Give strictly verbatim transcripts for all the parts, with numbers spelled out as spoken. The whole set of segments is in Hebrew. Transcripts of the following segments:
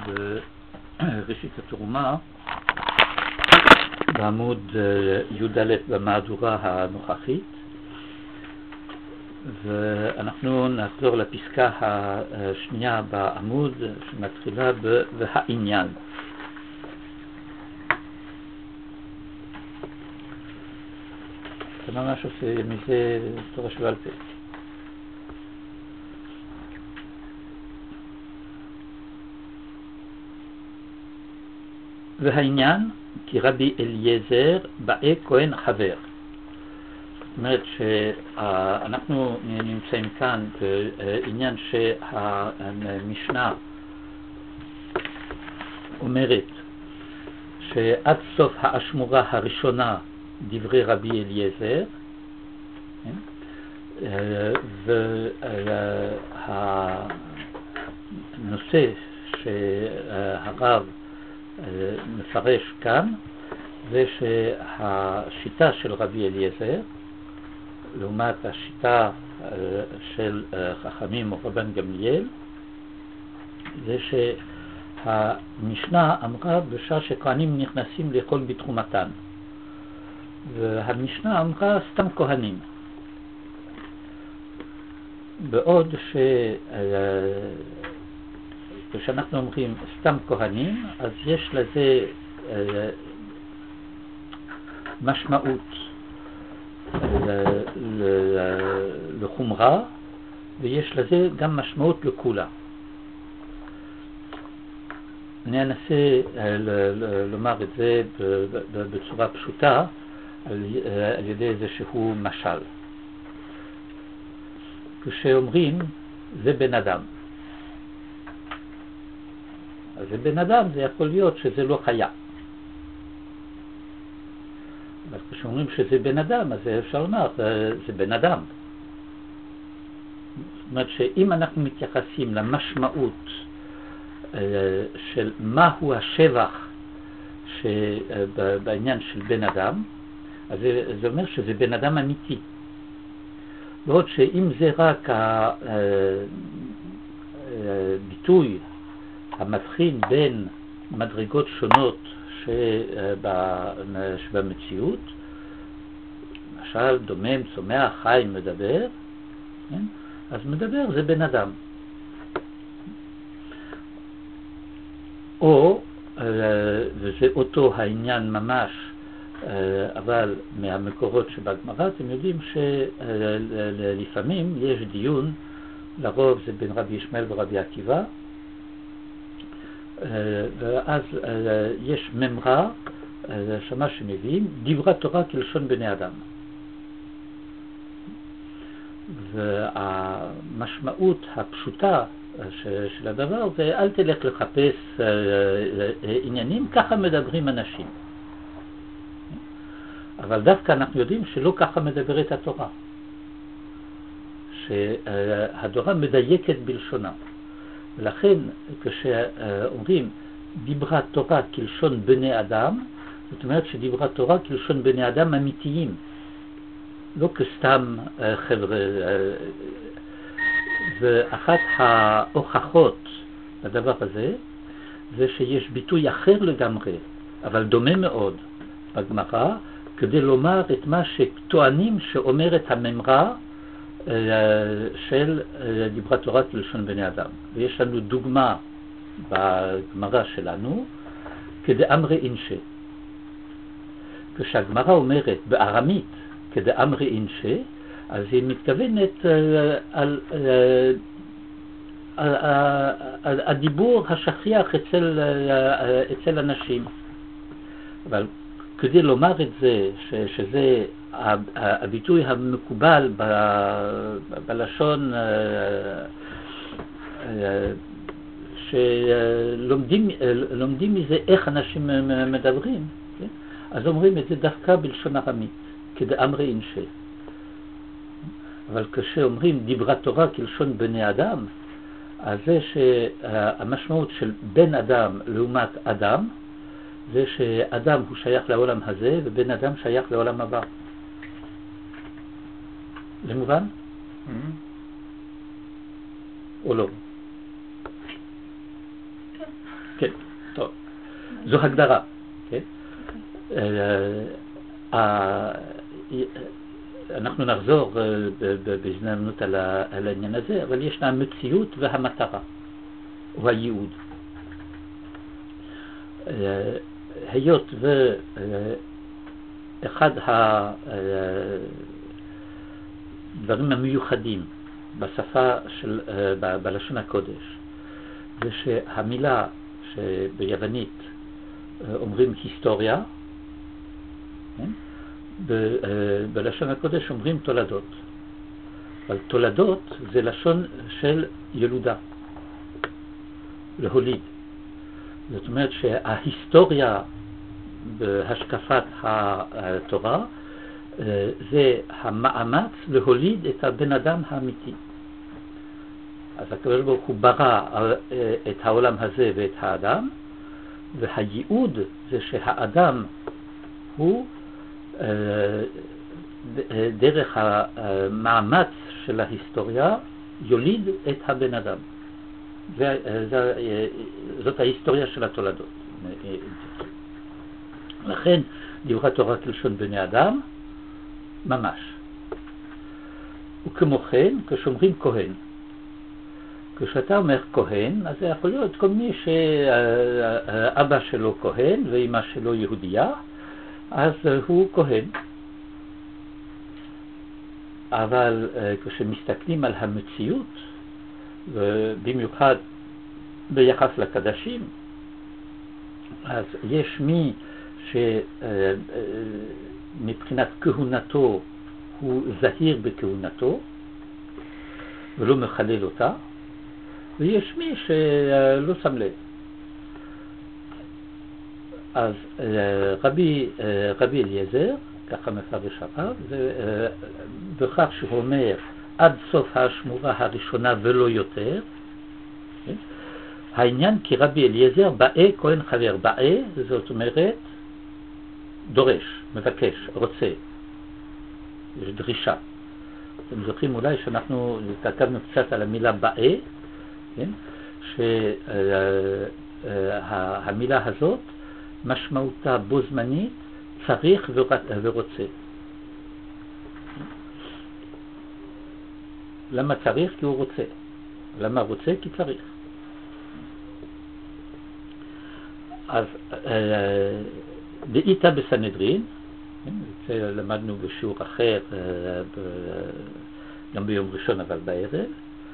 בראשית התרומה, בעמוד י"ד במהדורה הנוכחית, ואנחנו נחזור לפסקה השנייה בעמוד שמתחילה ב"העניין". זה ממש עושה מזה תורה שבעל פה. והעניין כי רבי אליעזר באי כהן חבר. זאת אומרת שאנחנו נמצאים כאן בעניין שהמשנה אומרת שעד סוף האשמורה הראשונה דברי רבי אליעזר, והנושא שהרב מפרש כאן זה שהשיטה של רבי אליעזר לעומת השיטה של חכמים או רבן גמליאל זה שהמשנה אמרה בשעה שכהנים נכנסים לאכול בתחומתן, והמשנה אמרה סתם כהנים, בעוד ש כשאנחנו אומרים סתם כהנים, אז יש לזה אה, משמעות לחומרה, ויש לזה גם משמעות לכולה. אני אנסה לומר את זה בצורה פשוטה על, על ידי איזשהו משל. כשאומרים זה בן אדם, אז זה בן אדם, זה יכול להיות שזה לא חיה. אבל כשאומרים שזה בן אדם, אז אפשר לומר, זה, זה בן אדם. זאת אומרת שאם אנחנו מתייחסים למשמעות של מהו השבח בעניין של בן אדם, אז זה, זה אומר שזה בן אדם אמיתי. בעוד שאם זה רק הביטוי המבחין בין מדרגות שונות שבמציאות, למשל דומם, צומח, חי, מדבר, כן? אז מדבר זה בן אדם. או, וזה אותו העניין ממש, אבל מהמקורות שבגמרא, אתם יודעים שלפעמים יש דיון, לרוב זה בין רבי ישמעאל ורבי עקיבא, ואז יש ממרה שמה שמביאים דברי תורה כלשון בני אדם, והמשמעות הפשוטה של הדבר זה אל תלך לחפש עניינים, ככה מדברים אנשים. אבל דווקא אנחנו יודעים שלא ככה מדברת התורה, שהתורה מדייקת בלשונה, ולכן כשאומרים דיברה תורה כלשון בני אדם, זאת אומרת שדיברה תורה כלשון בני אדם אמיתיים, לא כסתם חבר'ה. ואחת ההוכחות לדבר הזה זה שיש ביטוי אחר לגמרי, אבל דומה מאוד בגמרא, כדי לומר את מה שטוענים שאומרת הממרה של דיברת תורה כלשון בני אדם. ויש לנו דוגמה בגמרא שלנו כדאמרי אינשה. כשהגמרא אומרת בארמית כדאמרי אינשה, אז היא מתכוונת על, על, על הדיבור השכיח אצל, אצל אנשים. אבל כדי לומר את זה, ש, שזה הביטוי המקובל ב, בלשון שלומדים לומדים מזה איך אנשים מדברים, כן? אז אומרים את זה דווקא בלשון ארמית, כדאמרי אינשה. אבל כשאומרים דיברת תורה כלשון בני אדם, אז זה שהמשמעות של בן אדם לעומת אדם, זה שאדם הוא שייך לעולם הזה ובן אדם שייך לעולם הבא. זה מובן? Mm-hmm. או לא? כן. כן, טוב. זו הגדרה, כן? אנחנו נחזור בהזדמנות על העניין הזה, אבל ישנה המציאות והמטרה, או הייעוד. היות ואחד הדברים המיוחדים בשפה של, בלשון הקודש, זה שהמילה שביוונית אומרים היסטוריה, ב, בלשון הקודש אומרים תולדות. אבל תולדות זה לשון של ילודה, להוליד. זאת אומרת שההיסטוריה בהשקפת התורה זה המאמץ להוליד את הבן אדם האמיתי. אז הקדוש ברוך הוא ברא את העולם הזה ואת האדם, והייעוד זה שהאדם הוא דרך המאמץ של ההיסטוריה יוליד את הבן אדם. זאת ההיסטוריה של התולדות. לכן דברי תורה כלשון בני אדם ממש. וכמו כן כשאומרים כהן, כשאתה אומר כהן, אז זה יכול להיות כל מי שאבא שלו כהן ואמא שלו יהודייה, אז הוא כהן. אבל כשמסתכלים על המציאות, במיוחד ביחס לקדשים, אז יש מי שמבחינת כהונתו הוא זהיר בכהונתו ולא מחלל אותה, ויש מי שלא שם לב. אז רבי, רבי אליעזר, ככה מפרש הרב, בכך שהוא אומר עד סוף השמורה הראשונה ולא יותר, העניין כי רבי אליעזר באי כהן חבר, באי זאת אומרת דורש, מבקש, רוצה, יש דרישה. אתם זוכרים אולי שאנחנו כתבנו קצת על המילה באי, כן? שהמילה הזאת משמעותה בו זמנית צריך ורוצה. למה צריך? כי הוא רוצה. למה רוצה? כי צריך. אז דאיתא בסנהדרין, זה למדנו בשיעור אחר, גם ביום ראשון אבל בערב,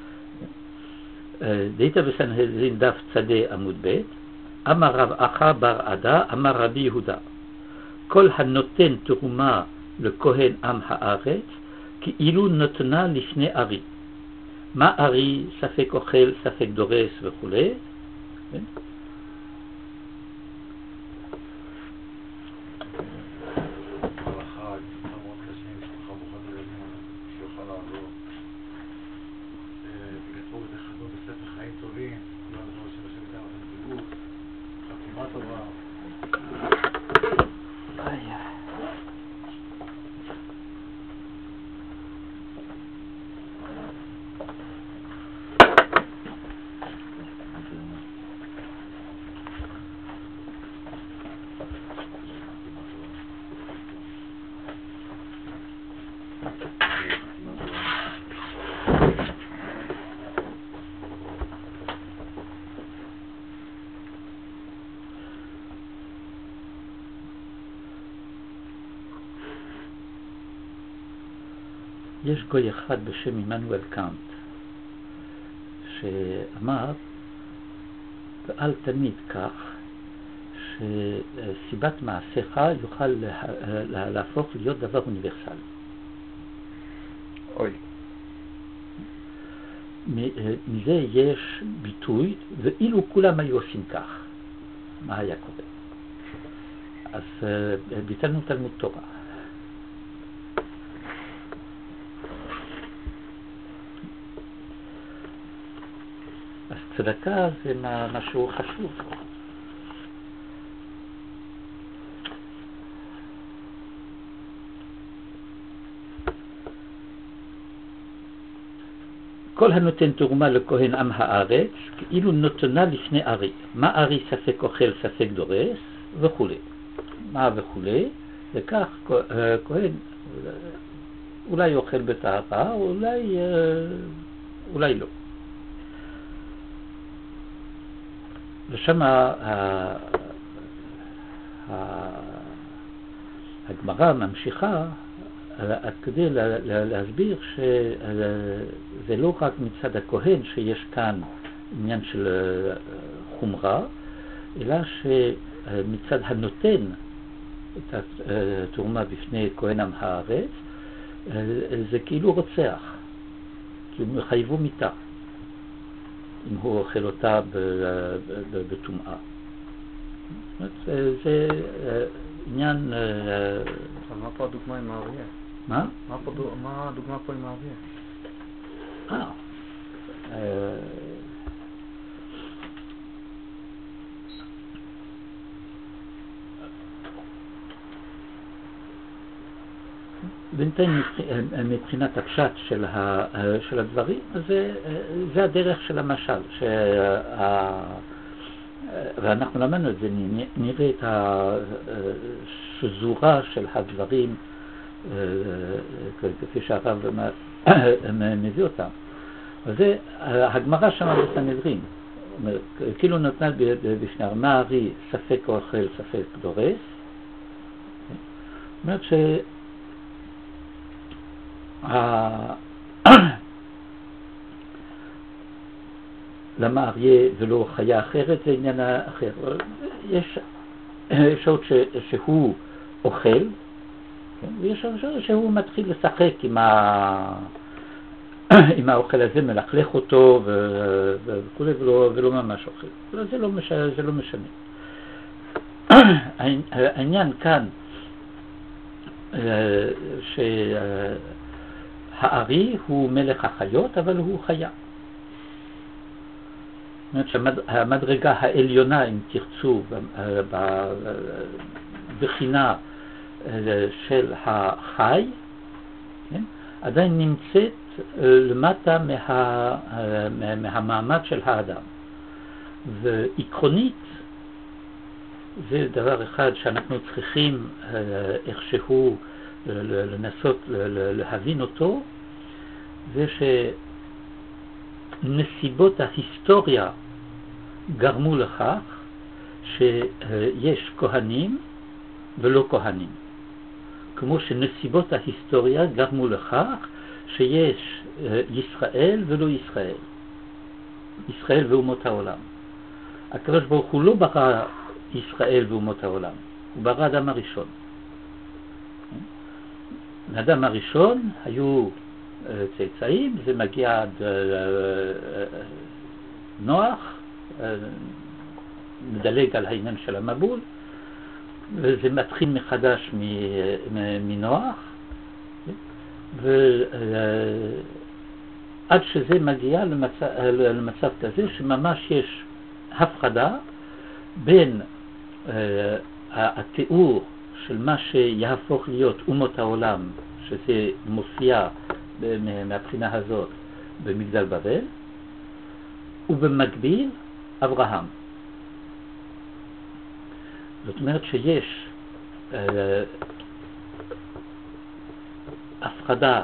דאיתא בסנהדרין דף צדה עמוד ב', אמר רב אחא בר עדה, אמר רבי יהודה, כל הנותן תרומה לכהן עם הארץ, כאילו נותנה לפני ארי. מה ארי? ספק אוכל, ספק דורס וכו'. כן? יש גוי אחד בשם עמנואל קאנט שאמר ואל תמיד כך שסיבת מעשיך יוכל לה, להפוך להיות דבר אוניברסלי. אוי. מזה יש ביטוי, ואילו כולם היו עושים כך, מה היה קורה? אז ביטלנו תלמוד תורה. אז צדקה זה משהו חשוב. כל הנותן תרומה לכהן עם הארץ, כאילו נותנה לפני ארי. מה ארי ספק אוכל, ספק דורס, וכו'. מה וכו'. וכך כהן אולי אוכל בטהרה, אולי, אולי לא. ושם הגמרא ממשיכה עד כדי להסביר שזה לא רק מצד הכהן שיש כאן עניין של חומרה, אלא שמצד הנותן את התרומה בפני כהן עם הארץ, זה כאילו רוצח, כי הוא מחייבו מיתה אם הוא אוכל אותה בטומאה. זה עניין... מה פה הדוגמה עם האריה? מה? מה הדוגמה פה עם האריה? אה... בינתיים מבחינת הפשט של, ה, של הדברים, זה, זה הדרך של המשל, שה, ואנחנו למדנו את זה, נראה את השזורה של הדברים כפי שהרב מביא אותם. וזה הגמרא שם בסנהדרין, כאילו נתנה בפני מה הארי ספק אוכל ספק דורס, זאת אומרת ש למה אריה ולא חיה אחרת זה עניין אחר. יש שעות שהוא אוכל, ויש שעות שהוא מתחיל לשחק עם, ה... עם האוכל הזה, מלכלך אותו וכו' ולא, ולא ממש אוכל. זה לא משנה, זה לא משנה. העניין כאן ש... הארי הוא מלך החיות, אבל הוא חיה. זאת אומרת שהמדרגה העליונה, אם תרצו, בבחינה של החי, כן? עדיין נמצאת למטה מה, מהמעמד של האדם. ועקרונית, זה דבר אחד שאנחנו צריכים איכשהו לנסות להבין אותו, זה שנסיבות ההיסטוריה גרמו לכך שיש כהנים ולא כהנים, כמו שנסיבות ההיסטוריה גרמו לכך שיש ישראל ולא ישראל, ישראל ואומות העולם. הקדוש ברוך הוא לא ברא ישראל ואומות העולם, הוא ברא אדם הראשון. האדם הראשון היו צאצאים, זה מגיע עד נוח, מדלג על העניין של המבול, וזה מתחיל מחדש מנוח, ועד שזה מגיע למצב, למצב כזה שממש יש הפחדה בין התיאור של מה שיהפוך להיות אומות העולם, שזה מופיע מהבחינה הזאת במגדל בבל, ובמקביל אברהם. זאת אומרת שיש אה, הפחדה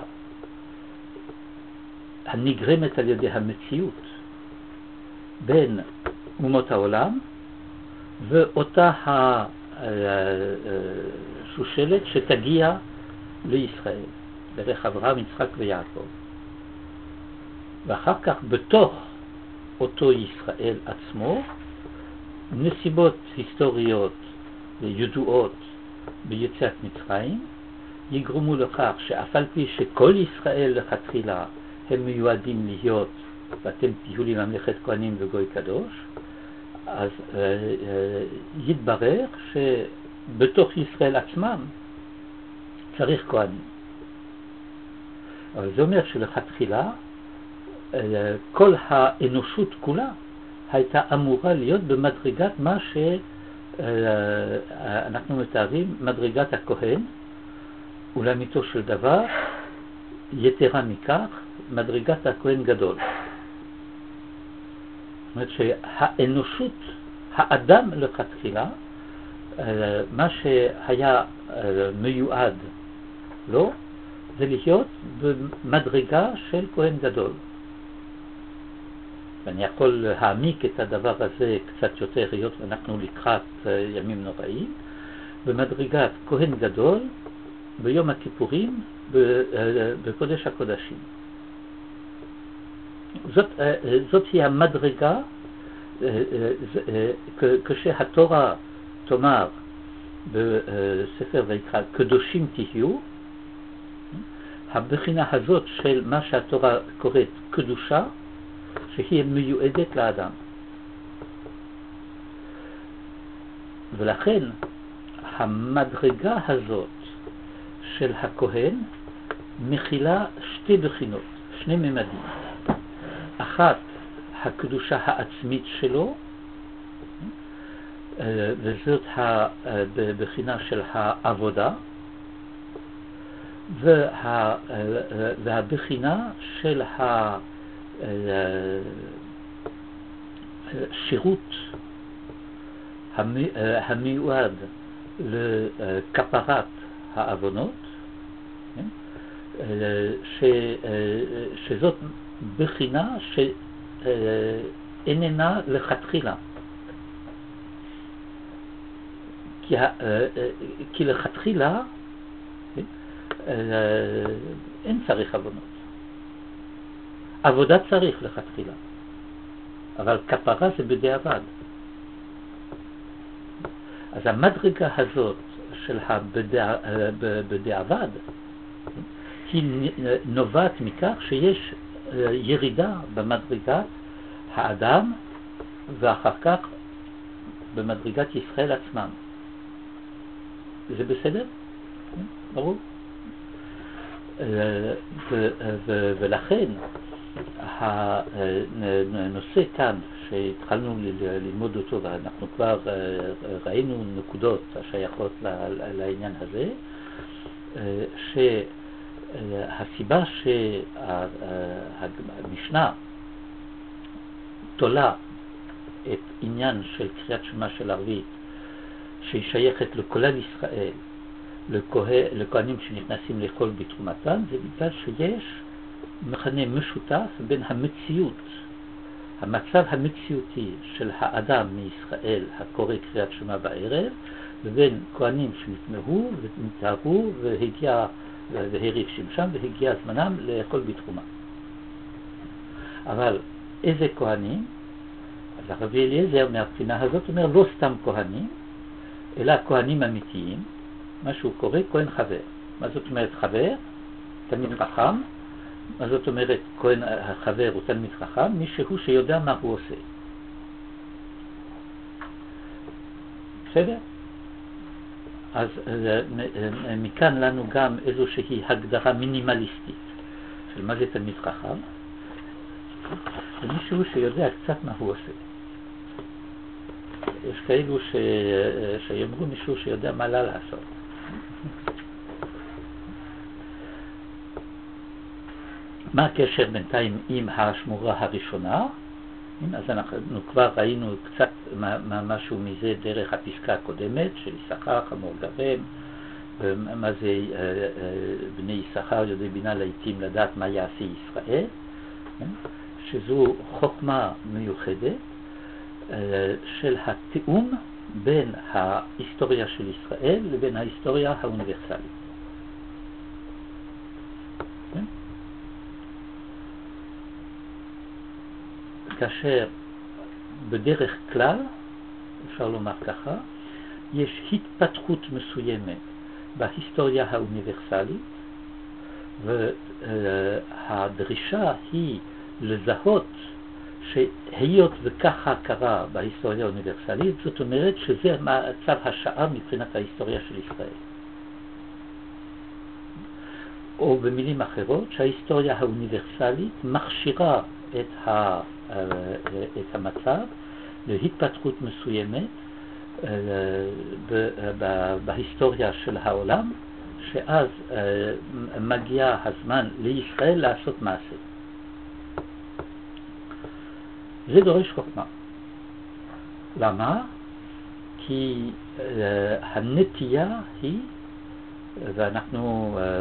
הנגרמת על ידי המציאות בין אומות העולם ואותה השושלת שתגיע לישראל דרך אברהם, יצחק ויעקב. ואחר כך בתוך אותו ישראל עצמו נסיבות היסטוריות ידועות ביציאת מצרים יגרמו לכך שאף על פי שכל ישראל לכתחילה הם מיועדים להיות ואתם תהיו לי ממלכת כהנים וגוי קדוש, אז אה, אה, יתברר שבתוך ישראל עצמם צריך כהנים. אבל זה אומר שלכתחילה אה, כל האנושות כולה הייתה אמורה להיות במדרגת מה שאנחנו מתארים מדרגת הכהן, ולאמיתו של דבר יתרה מכך מדרגת הכהן גדול. זאת אומרת שהאנושות, האדם לכתחילה, מה שהיה מיועד לו, זה להיות במדרגה של כהן גדול. ואני יכול להעמיק את הדבר הזה קצת יותר, היות ואנחנו לקראת ימים נוראים, במדרגת כהן גדול, ביום הכיפורים, בקודש הקודשים. זאת, זאת היא המדרגה, כשהתורה תאמר בספר ויקרא, קדושים תהיו, הבחינה הזאת של מה שהתורה קוראת קדושה, שהיא מיועדת לאדם. ולכן המדרגה הזאת של הכהן מכילה שתי בחינות, שני ממדים. אחת, הקדושה העצמית שלו, וזאת הבחינה של העבודה, וה, והבחינה של השירות המיועד לכפרת העוונות, ש, שזאת בחינה שאיננה לכתחילה. כי, כי לכתחילה אין צריך עוונות. עבודה צריך לכתחילה, אבל כפרה זה בדיעבד. אז המדרגה הזאת של הבדיעבד היא נובעת מכך שיש ירידה במדרגת האדם ואחר כך במדרגת ישראל עצמם. זה בסדר? ברור? ולכן הנושא כאן שהתחלנו ללמוד אותו ואנחנו כבר ראינו נקודות השייכות לעניין הזה, שהסיבה שהמשנה תולה את עניין של קריאת שמע של ערבית שהיא שייכת לכלל ישראל, לכהנים שנכנסים לאכול בתרומתם, זה בגלל שיש מכנה משותף בין המציאות, המצב המציאותי של האדם מישראל הקורא קריאת שמע בערב, ובין כהנים שנתמהו ונתארו והגיע והריף שמשם והגיע זמנם לאכול בתרומה. אבל איזה כהנים? אז הרבי אליעזר מהבחינה הזאת אומר לא סתם כהנים, אלא כהנים אמיתיים, מה שהוא קורא כהן חבר. מה זאת אומרת חבר? תלמיד חכם. מה זאת אומרת כהן החבר הוא תלמיד חכם? מישהו שיודע מה הוא עושה. בסדר? אז מכאן לנו גם איזושהי הגדרה מינימליסטית של מה זה תלמיד חכם. זה מישהו שיודע קצת מה הוא עושה. יש כאלו ש... שיאמרו מישהו שיודע מה לה לעשות. מה הקשר בינתיים עם השמורה הראשונה? אז אנחנו כבר ראינו קצת משהו מזה דרך הפסקה הקודמת של יששכר, חמור גרם, מה זה בני יששכר יודעי בינה לעתים לדעת מה יעשה ישראל, שזו חוכמה מיוחדת של התיאום בין ההיסטוריה של ישראל לבין ההיסטוריה האוניברסלית. כאשר בדרך כלל, אפשר לומר ככה, יש התפתחות מסוימת בהיסטוריה האוניברסלית, והדרישה היא לזהות שהיות וככה קרה בהיסטוריה האוניברסלית, זאת אומרת שזה מצב השעה מבחינת ההיסטוריה של ישראל. או במילים אחרות, שההיסטוריה האוניברסלית מכשירה את, ה, את המצב להתפתחות מסוימת בהיסטוריה של העולם שאז אה, מגיע הזמן לישראל לעשות מעשה. זה דורש חוכמה. למה? כי אה, הנטייה היא, ואנחנו אה,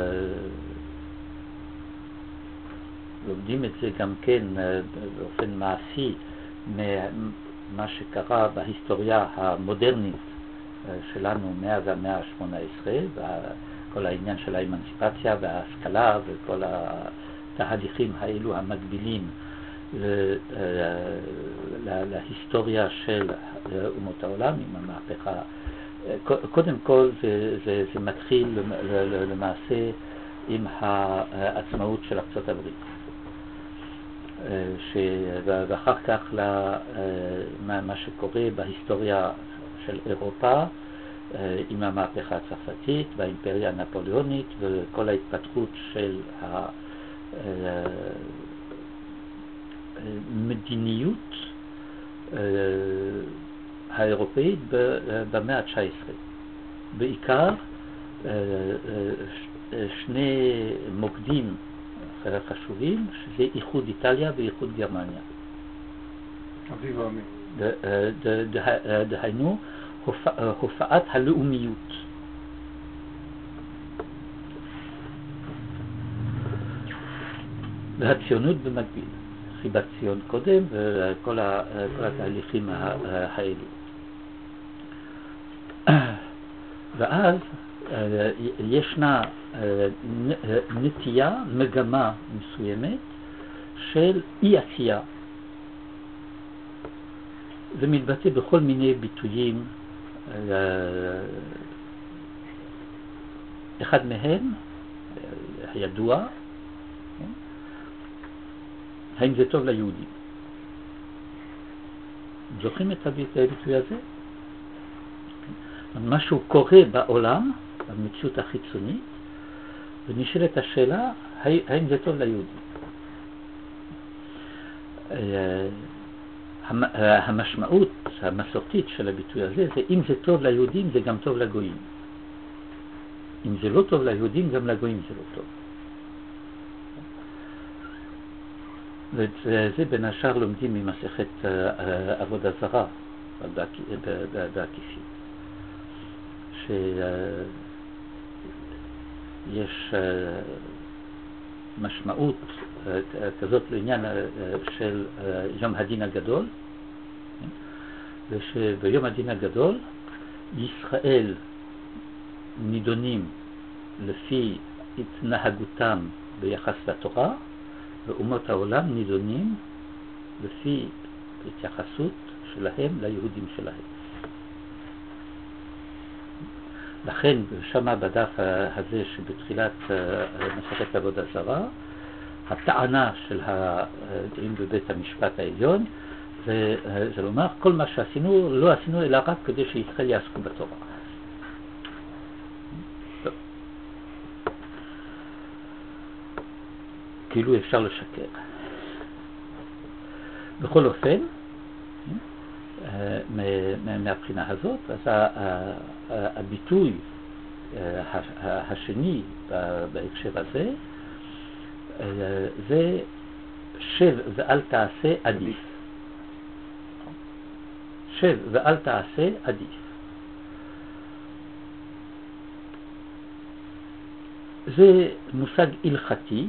לומדים את זה גם כן אה, באופן מעשי ממה שקרה בהיסטוריה המודרנית אה, שלנו מאז המאה ה-שמונה עשרה, וכל העניין של האמנציפציה וההשכלה וכל התהליכים האלו המקבילים להיסטוריה של אומות העולם עם המהפכה. קודם כל זה, זה, זה מתחיל למעשה עם העצמאות של ארצות הברית, ואחר כך מה שקורה בהיסטוריה של אירופה עם המהפכה הצרפתית והאימפריה הנפוליאונית וכל ההתפתחות של ה מדיניות האירופאית במאה ה-תשע עשרה. בעיקר שני מוקדים חשובים, שזה איחוד איטליה ואיחוד גרמניה. אביב העמים. דהיינו, הופעת הלאומיות. והציונות במקביל. חיבת ציון קודם וכל התהליכים האלו. ואז ישנה נטייה, מגמה מסוימת של אי עשייה. זה מתבטא בכל מיני ביטויים. אחד מהם, הידוע, האם זה טוב ליהודים? זוכרים את הביטוי הזה? משהו קורה בעולם, במציאות החיצונית, ונשאלת השאלה, האם זה טוב ליהודים? המשמעות המסורתית של הביטוי הזה, זה אם זה טוב ליהודים, זה גם טוב לגויים. אם זה לא טוב ליהודים, גם לגויים זה לא טוב. ואת זה בין השאר לומדים ממסכת עבודה זרה בעקיפין, שיש משמעות כזאת לעניין של יום הדין הגדול, ושביום הדין הגדול ישראל נידונים לפי התנהגותם ביחס לתורה, ואומות העולם נידונים לפי התייחסות שלהם ליהודים שלהם. לכן שמה בדף הזה שבתחילת מסכת עבודה זרה, הטענה של הדין בבית המשפט העליון זה, זה לומר כל מה שעשינו לא עשינו אלא רק כדי שישראל יעסקו בתורה. כאילו אפשר לשקר. בכל אופן, מהבחינה הזאת, אז הביטוי השני בהקשר הזה, זה שב ואל תעשה עדיף. שב ואל תעשה עדיף. זה מושג הלכתי,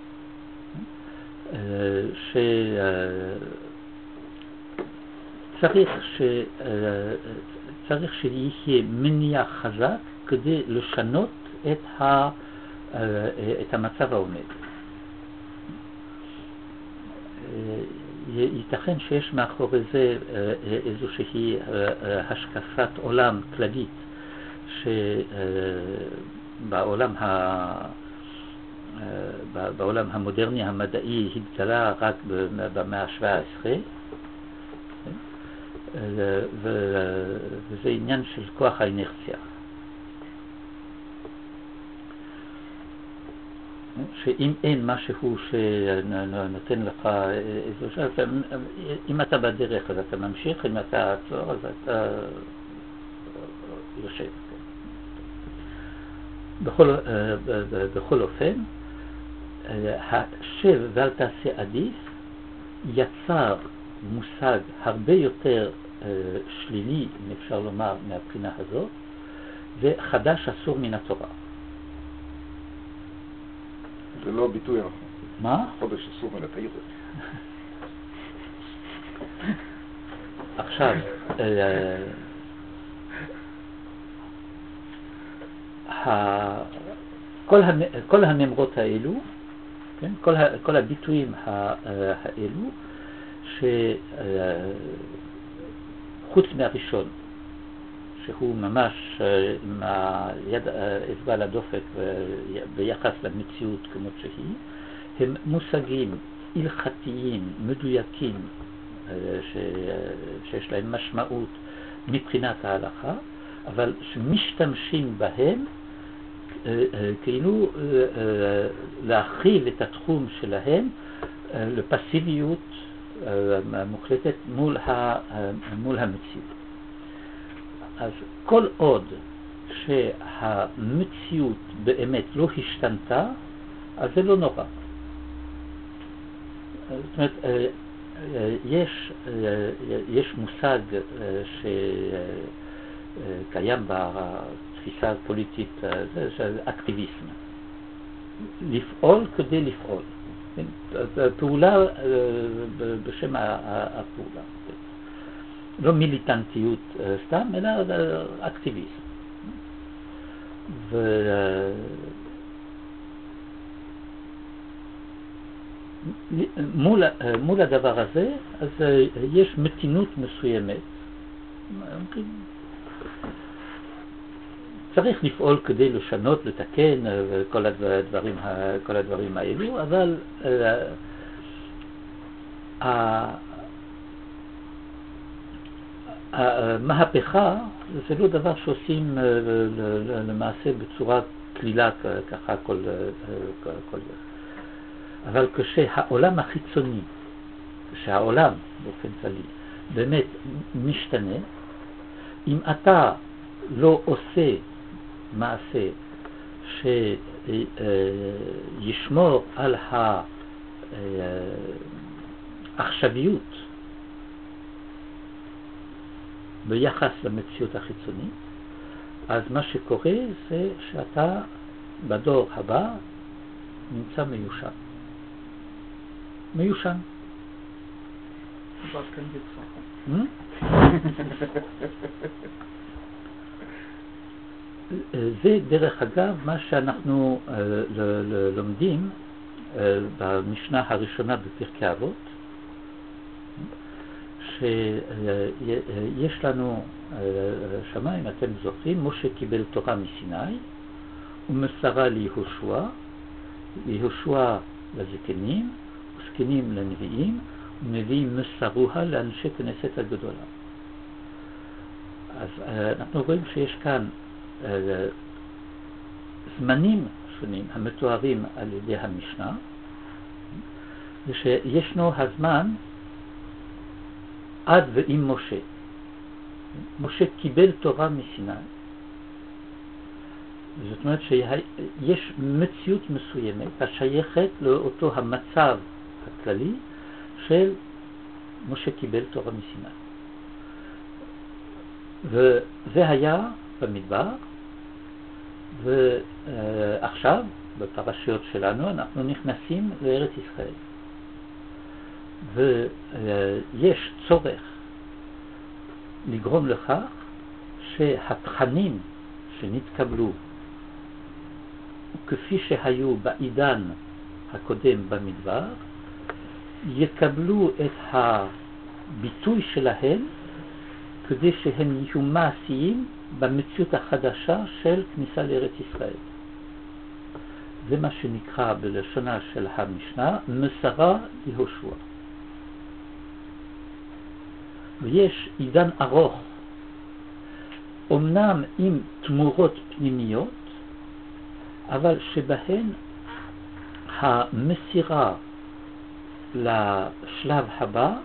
שצריך ש... צריך שיהיה מניע חזק כדי לשנות את, ה... את המצב העומד. ייתכן שיש מאחורי זה איזושהי השקפת עולם כללית שבעולם ה... בעולם המודרני המדעי התגלה רק במאה ה-שבע עשרה, וזה עניין של כוח האינרציה. שאם אין משהו שנותן לך איזו שעה, אם אתה בדרך אז אתה ממשיך, אם אתה עצור אז אתה יושב. בכל, בכל אופן, השב ואל תעשה עדיף יצר מושג הרבה יותר שלילי, אם אפשר לומר, מהבחינה הזאת, וחדש אסור מן התורה. זה לא ביטוי נכון. מה? חודש אסור מן התורה. עכשיו, כל המאמרות האלו, כל הביטויים האלו, שחוץ מהראשון, שהוא ממש עם היד אצבע על הדופק ביחס למציאות כמות שהיא, הם מושגים הלכתיים, מדויקים, שיש להם משמעות מבחינת ההלכה, אבל שמשתמשים בהם כאילו להרחיב את התחום שלהם לפסיביות מוחלטת מול, ה, מול המציאות. אז כל עוד שהמציאות באמת לא השתנתה, אז זה לא נורא. זאת אומרת, יש, יש מושג שקיים בתפיסה הפוליטית, זה אקטיביזם. לפעול כדי לפעול. פעולה בשם הפעולה. לא מיליטנטיות סתם, אלא אקטיביזם. ומול מול הדבר הזה, אז יש מתינות מסוימת. צריך לפעול כדי לשנות, לתקן כל הדברים, כל הדברים האלו, אבל המהפכה זה לא דבר שעושים למעשה בצורה כלילה ככה כל כל אבל כשהעולם החיצוני, כשהעולם באופן כללי באמת משתנה, אם אתה לא עושה מעשה שישמור על העכשוויות ביחס למציאות החיצונית, אז מה שקורה זה שאתה בדור הבא נמצא מיושן. מיושן. Was kann jetzt זה דרך אגב מה שאנחנו לומדים במשנה הראשונה בפרקי אבות, שיש לנו שמה, אם אתם זוכרים, משה קיבל תורה מסיני ומסרה ליהושע, יהושע לזקנים וזקנים לנביאים, ונביאים מסרוה לאנשי כנסת הגדולה. אז אנחנו רואים שיש כאן זמנים שונים המתוארים על ידי המשנה, ושישנו הזמן עד ועם משה. משה קיבל תורה מסיני. זאת אומרת שיש מציאות מסוימת השייכת לאותו המצב הכללי של משה קיבל תורה מסיני. וזה היה במדבר, ועכשיו בפרשיות שלנו אנחנו נכנסים לארץ ישראל. ויש צורך לגרום לכך שהתכנים שנתקבלו כפי שהיו בעידן הקודם במדבר יקבלו את הביטוי שלהם כדי שהם יהיו מעשיים במציאות החדשה של כניסה לארץ ישראל. זה מה שנקרא בלשונה של המשנה מסרה יהושע. ויש עידן ארוך, אמנם עם תמורות פנימיות, אבל שבהן המסירה לשלב הבא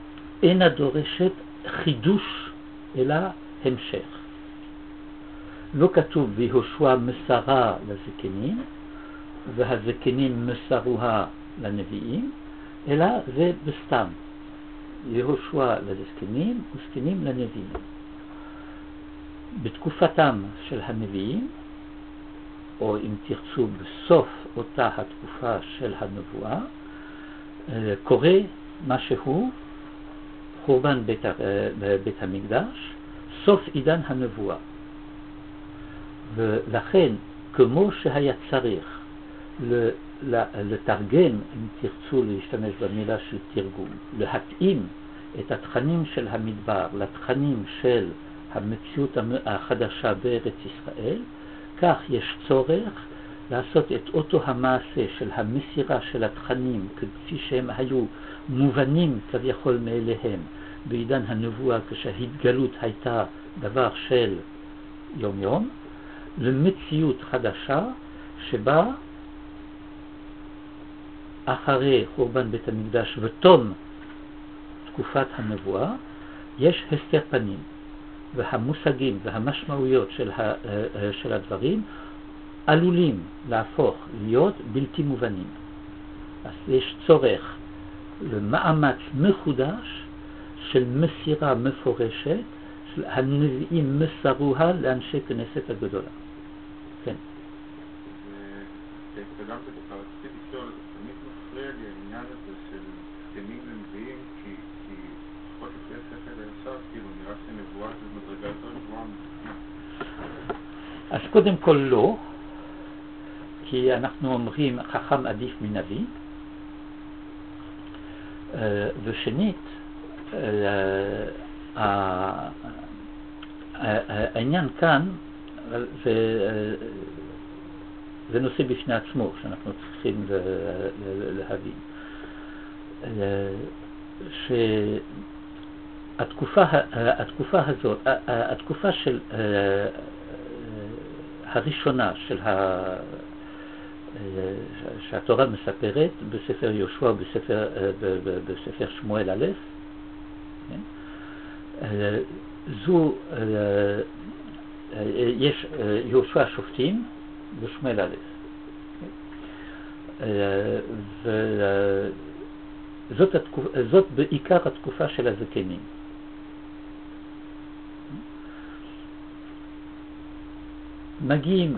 אינה דורשת חידוש אלא המשך. לא כתוב ויהושע מסרה לזקנים והזקנים מסרוה לנביאים, אלא זה בסתם. יהושע לזקנים וזקנים לנביאים. בתקופתם של הנביאים, או אם תרצו בסוף אותה התקופה של הנבואה, קורה משהו, חורבן בית, בית המקדש, סוף עידן הנבואה. ולכן, כמו שהיה צריך לתרגם, אם תרצו להשתמש במילה של תרגום, להתאים את התכנים של המדבר לתכנים של המציאות החדשה בארץ ישראל, כך יש צורך לעשות את אותו המעשה של המסירה של התכנים כפי שהם היו מובנים כביכול מאליהם בעידן הנבואה, כשההתגלות הייתה דבר של יום יום, למציאות חדשה שבה אחרי חורבן בית המקדש ותום תקופת הנבואה יש הסתר פנים, והמושגים והמשמעויות של, ה, של הדברים עלולים להפוך להיות בלתי מובנים. אז יש צורך למאמץ מחודש של מסירה מפורשת של הנביאים מסרוה לאנשי כנסת הגדולה. כן. וגם זה בכלל רציתי לשאול, תמיד מפריע לי העניין הזה של זקנים ונביאים, כי לפחות לפי הספר הישר, כאילו נראה שנבואה זה מדרגה יותר גבוהה מזקנים. אז קודם כל לא, כי אנחנו אומרים חכם עדיף מנביא, ושנית, העניין כאן זה נושא בפני עצמו שאנחנו צריכים להבין, שהתקופה התקופה הזאת, התקופה של הראשונה של ה שהתורה מספרת בספר יהושע ובספר בספר שמואל א', זו יש יהושע שופטים ושמואל א', וזאת התקופה, זאת בעיקר התקופה של הזקנים. מגיעים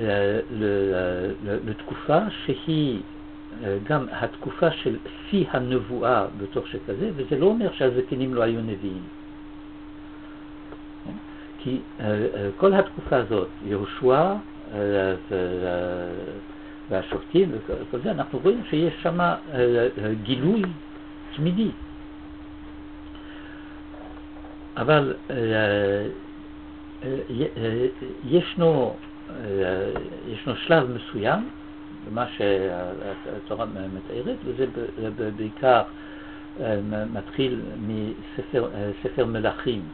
לתקופה שהיא גם התקופה של שיא הנבואה בתוך שכזה, וזה לא אומר שהזקנים לא היו נביאים. כי כל התקופה הזאת, יהושע והשופטים וכל זה, אנחנו רואים שיש שם גילוי תמידי. אבל ישנו ישנו שלב מסוים במה שהתורה מתארת, וזה בעיקר מתחיל מספר ספר מלכים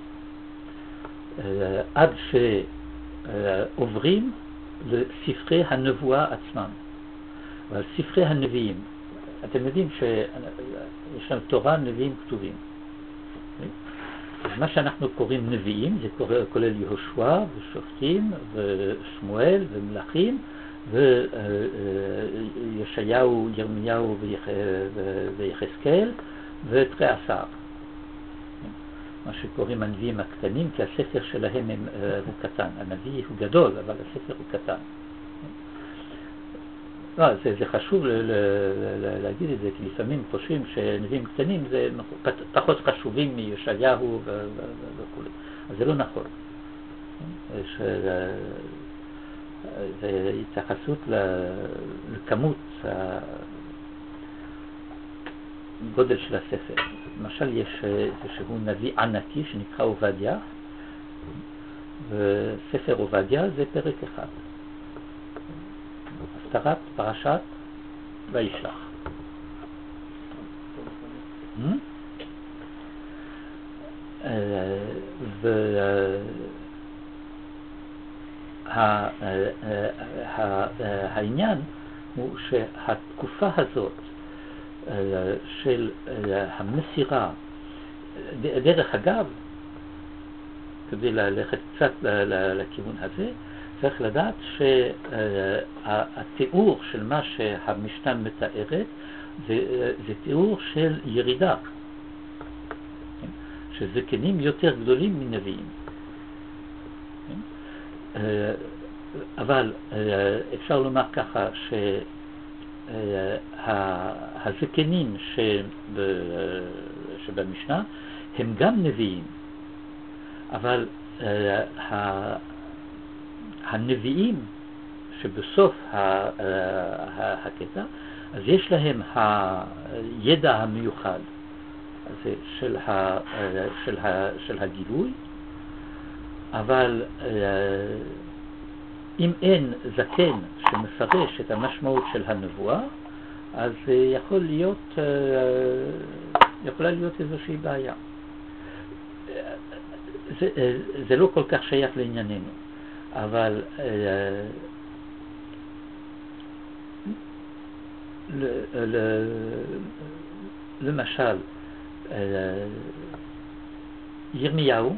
עד שעוברים לספרי הנבואה עצמם. אבל ספרי הנביאים, אתם יודעים שיש לנו תורה, נביאים, כתובים. מה שאנחנו קוראים נביאים, זה כולל יהושע ושופטים ושמואל ומלכים וישעיהו, ירמיהו ויחזקאל ותרי עשר. מה שקוראים הנביאים הקטנים, כי הספר שלהם הוא קטן. הנביא הוא גדול, אבל הספר הוא קטן. לא, זה, זה חשוב ל, ל, ל, להגיד את זה, כי לפעמים חושבים שנביאים קטנים זה פחות חשובים מישעיהו וכו'. אז זה לא נכון. יש זה התייחסות לכמות הגודל של הספר. למשל יש איזשהו נביא ענקי שנקרא עובדיה, וספר עובדיה זה פרק אחד. הפטרת פרשת וישלח. והעניין הוא שהתקופה הזאת של המסירה, דרך אגב, כדי ללכת קצת לכיוון הזה, צריך לדעת שהתיאור של מה שהמשנה מתארת זה, זה תיאור של ירידה, שזקנים יותר גדולים מנביאים. אבל אפשר לומר ככה שהזקנים שבמשנה הם גם נביאים, אבל הנביאים שבסוף הקטע, אז יש להם הידע המיוחד הזה של, ה, של, ה, של הגילוי, אבל אם אין זקן שמפרש את המשמעות של הנבואה, אז יכול להיות, יכולה להיות איזושהי בעיה. זה, זה לא כל כך שייך לענייננו, אבל ל, ל, למשל ירמיהו,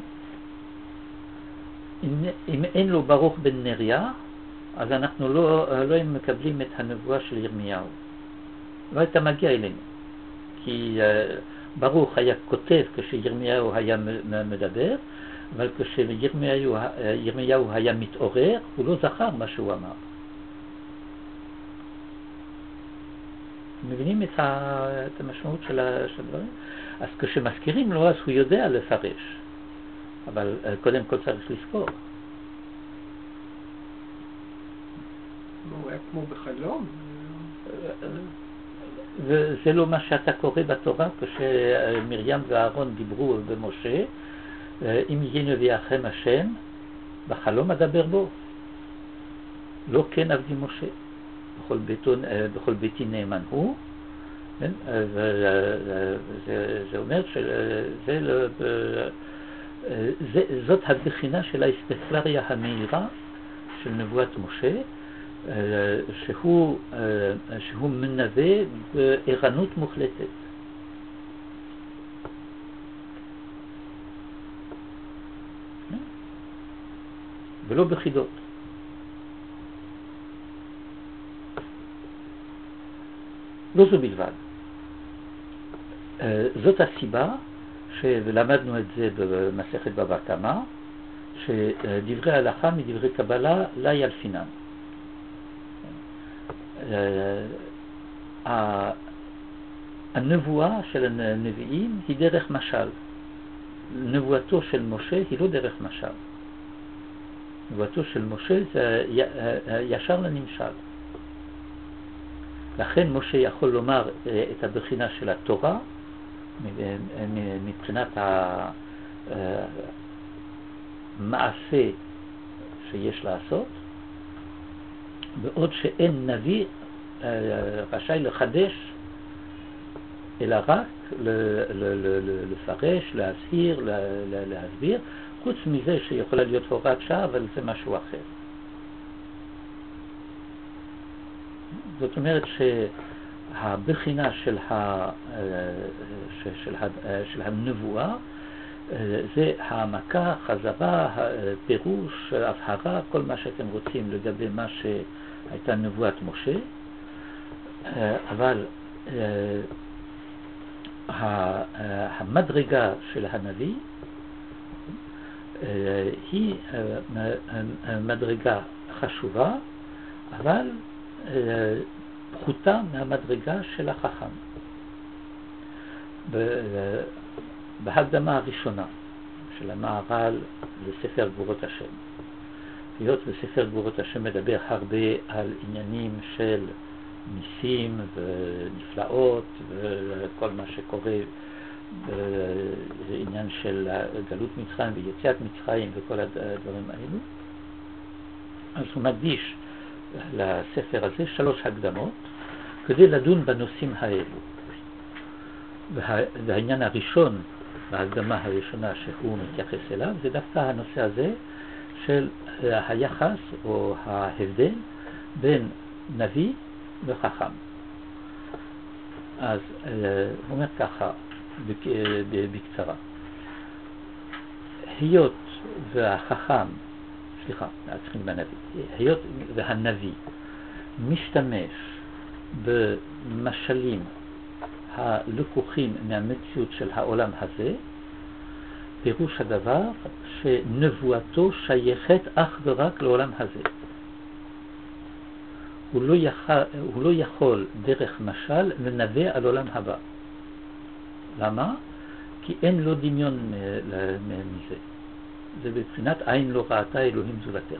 אם, אם אין לו ברוך בן נריה, אז אנחנו לא, לא מקבלים את הנבואה של ירמיהו, לא הייתה מגיע אלינו, כי ברוך היה כותב כשירמיהו היה מדבר, אבל כשירמיהו ירמיהו היה מתעורר, הוא לא זכר מה שהוא אמר. מבינים את המשמעות של הדברים? אז כשמזכירים לו, אז הוא יודע לפרש, אבל קודם כל צריך לזכור. הוא היה כמו בחלום? וזה לא מה שאתה קורא בתורה, כשמרים ואהרון דיברו במשה, אם יהיה נביאכם השם, בחלום אדבר בו. לא כן עבדי משה. בכל, ביתון, בכל ביתי נאמן הוא. כן? וזה, זה אומר שזה, זה, זאת הבחינה של האספקלריה המהירה של נבואת משה, שהוא, שהוא מנבא בערנות מוחלטת. ולא בחידות. לא זו בלבד. זאת הסיבה, ולמדנו את זה במסכת בבא קמא, שדברי הלכה מדברי קבלה לא ילפינם. הנבואה של הנביאים היא דרך משל. נבואתו של משה היא לא דרך משל. נבואתו של משה זה ישר לנמשל. לכן משה יכול לומר את הבחינה של התורה מבחינת המעשה שיש לעשות, בעוד שאין נביא רשאי לחדש, אלא רק לפרש, להזהיר, להסביר, חוץ מזה שיכולה להיות הוראת שעה, אבל זה משהו אחר. זאת אומרת שהבחינה של, ה, של, ה, של הנבואה זה העמקה, חזרה, פירוש, הבהרה, כל מה שאתם רוצים לגבי מה שהייתה נבואת משה, אבל המדרגה של הנביא היא מדרגה חשובה, אבל פחותה מהמדרגה של החכם. בהקדמה הראשונה של המהר"ל לספר גבורות השם, היות וספר גבורות השם מדבר הרבה על עניינים של ניסים ונפלאות וכל מה שקורה בעניין של גלות מצרים ויציאת מצרים וכל הדברים האלו, אז הוא מקדיש לספר הזה שלוש הקדמות כדי לדון בנושאים האלו. והעניין הראשון בהקדמה הראשונה שהוא מתייחס אליו זה דווקא הנושא הזה של היחס או ההבדל בין נביא וחכם. אז הוא אומר ככה בקצרה, היות והחכם, סליחה, צריכים בנביא, היות והנביא משתמש במשלים הלקוחים מהמציאות של העולם הזה, פירוש הדבר שנבואתו שייכת אך ורק לעולם הזה. הוא לא יכול, הוא לא יכול דרך משל לנבא על עולם הבא. למה? כי אין לו דמיון מזה. זה בבחינת עין לא ראתה אלוהים זולתך.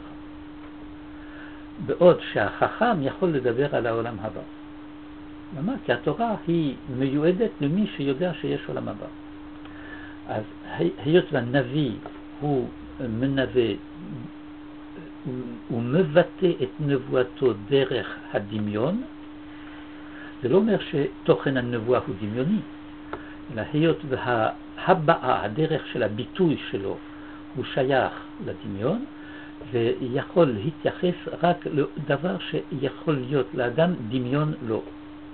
בעוד שהחכם יכול לדבר על העולם הבא. למה? כי התורה היא מיועדת למי שיודע שיש עולם הבא. אז היות והנביא הוא מנבא, הוא מבטא את נבואתו דרך הדמיון, זה לא אומר שתוכן הנבואה הוא דמיוני, אלא היות והבעה, הדרך של הביטוי שלו, הוא שייך לדמיון, ויכול להתייחס רק לדבר שיכול להיות לאדם דמיון לא.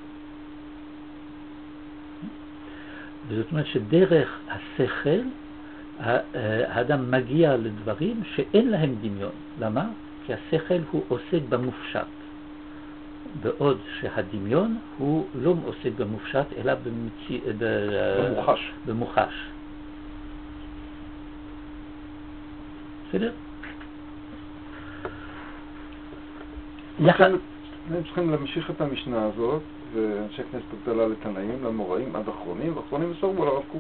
וזאת אומרת שדרך השכל האדם מגיע לדברים שאין להם דמיון. למה? כי השכל הוא עוסק במופשט, בעוד שהדמיון הוא לא עוסק במופשט אלא במציא, במוחש. במוחש. בסדר? יחד הם צריכים להמשיך את המשנה הזאת, ואנשי כנסת גדולה לתנאים, למוראים, עד אחרונים, ואחרונים מסורבו לרב קוק.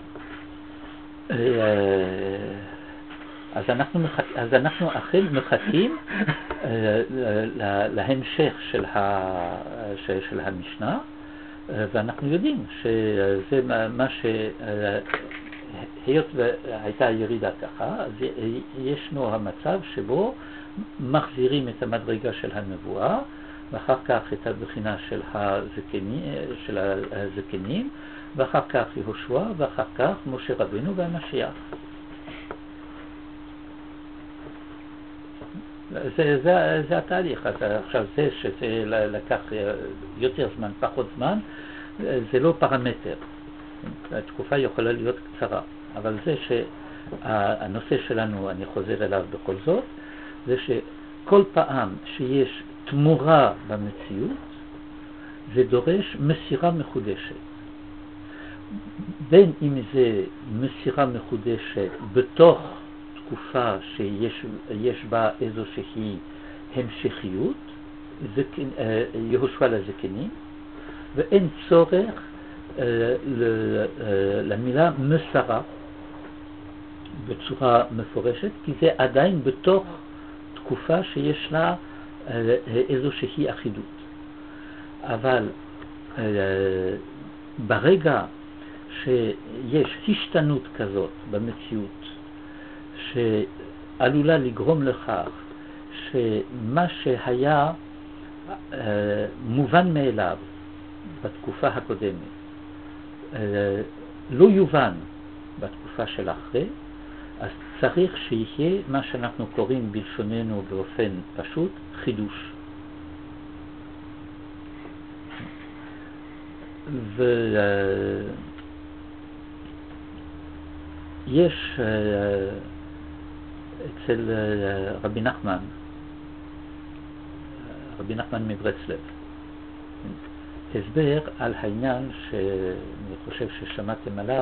אז אנחנו, מחכ... אז אנחנו אכן מחכים להמשך של, ה... של המשנה, ואנחנו יודעים שזה מה ש... היות והייתה ירידה ככה, אז ישנו המצב שבו מחזירים את המדרגה של הנבואה, ואחר כך את הבחינה של הזקנים, של הזקנים, ואחר כך יהושע, ואחר כך משה רבינו והמשיח. זה, זה, זה התהליך. אז עכשיו זה שזה לקח יותר זמן, פחות זמן, זה לא פרמטר. התקופה יכולה להיות קצרה, אבל זה שהנושא שלנו, אני חוזר אליו בכל זאת, זה שכל פעם שיש תמורה במציאות, זה דורש מסירה מחודשת. בין אם זה מסירה מחודשת בתוך תקופה שיש יש בה איזושהי המשכיות, זק, יהושע לזקנים, ואין צורך למילה מסרה בצורה מפורשת, כי זה עדיין בתוך תקופה שיש לה איזושהי אחידות. אבל ברגע שיש השתנות כזאת במציאות שעלולה לגרום לכך שמה שהיה מובן מאליו בתקופה הקודמת לא יובן בתקופה של אחרי, אז צריך שיהיה מה שאנחנו קוראים בלשוננו באופן פשוט חידוש. ויש אצל רבי נחמן, רבי נחמן מברסלב, הסבר על העניין שאני חושב ששמעתם עליו,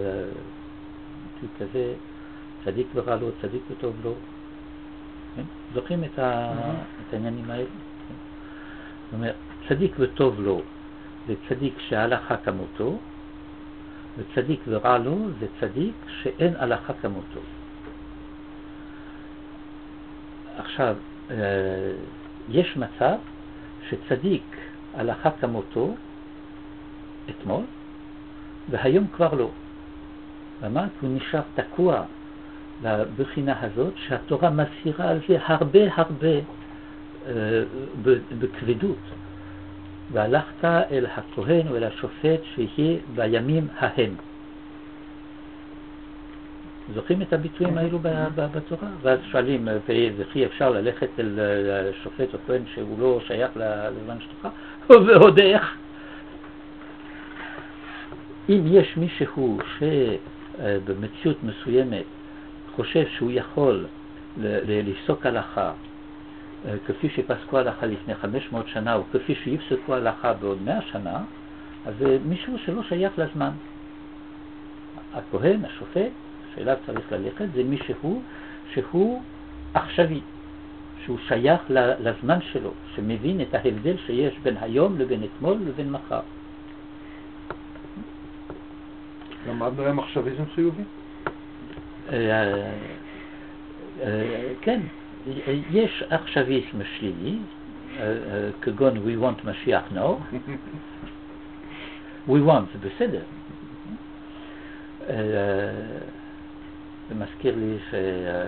כזה צדיק ורע לו, צדיק וטוב לו. זוכרים את, ה... את העניינים האלה? זאת אומרת, צדיק וטוב לו זה צדיק שההלכה כמותו, וצדיק ורע לו זה צדיק שאין הלכה כמותו. עכשיו, יש מצב שצדיק הלכה כמותו אתמול, והיום כבר לא. למה? כי הוא נשאר תקוע לבחינה הזאת שהתורה מסירה על זה הרבה הרבה אה, בכבדות. והלכת אל הכהן או אל השופט שיהיה בימים ההם. זוכרים את הביטויים האלו בתורה? ואז שואלים, וכי אפשר ללכת אל שופט או כהן שהוא לא שייך לזמן שלך? ועוד איך? אם יש מישהו שבמציאות מסוימת חושב שהוא יכול לפסוק הלכה כפי שפסקו הלכה לפני חמש מאות שנה, או כפי שיפסקו הלכה בעוד מאה שנה, אז זה מישהו שלא שייך לזמן. הכהן, השופט, שאליו צריך ללכת, זה מישהו שהוא עכשווי, שהוא שייך לזמן שלו, שמבין את ההבדל שיש בין היום לבין אתמול לבין מחר. למדנו להם עכשוויזם חיובי? כן, יש עכשוויזם שלילי, כגון we want משיח now, we want, זה בסדר. זה מזכיר לי ש...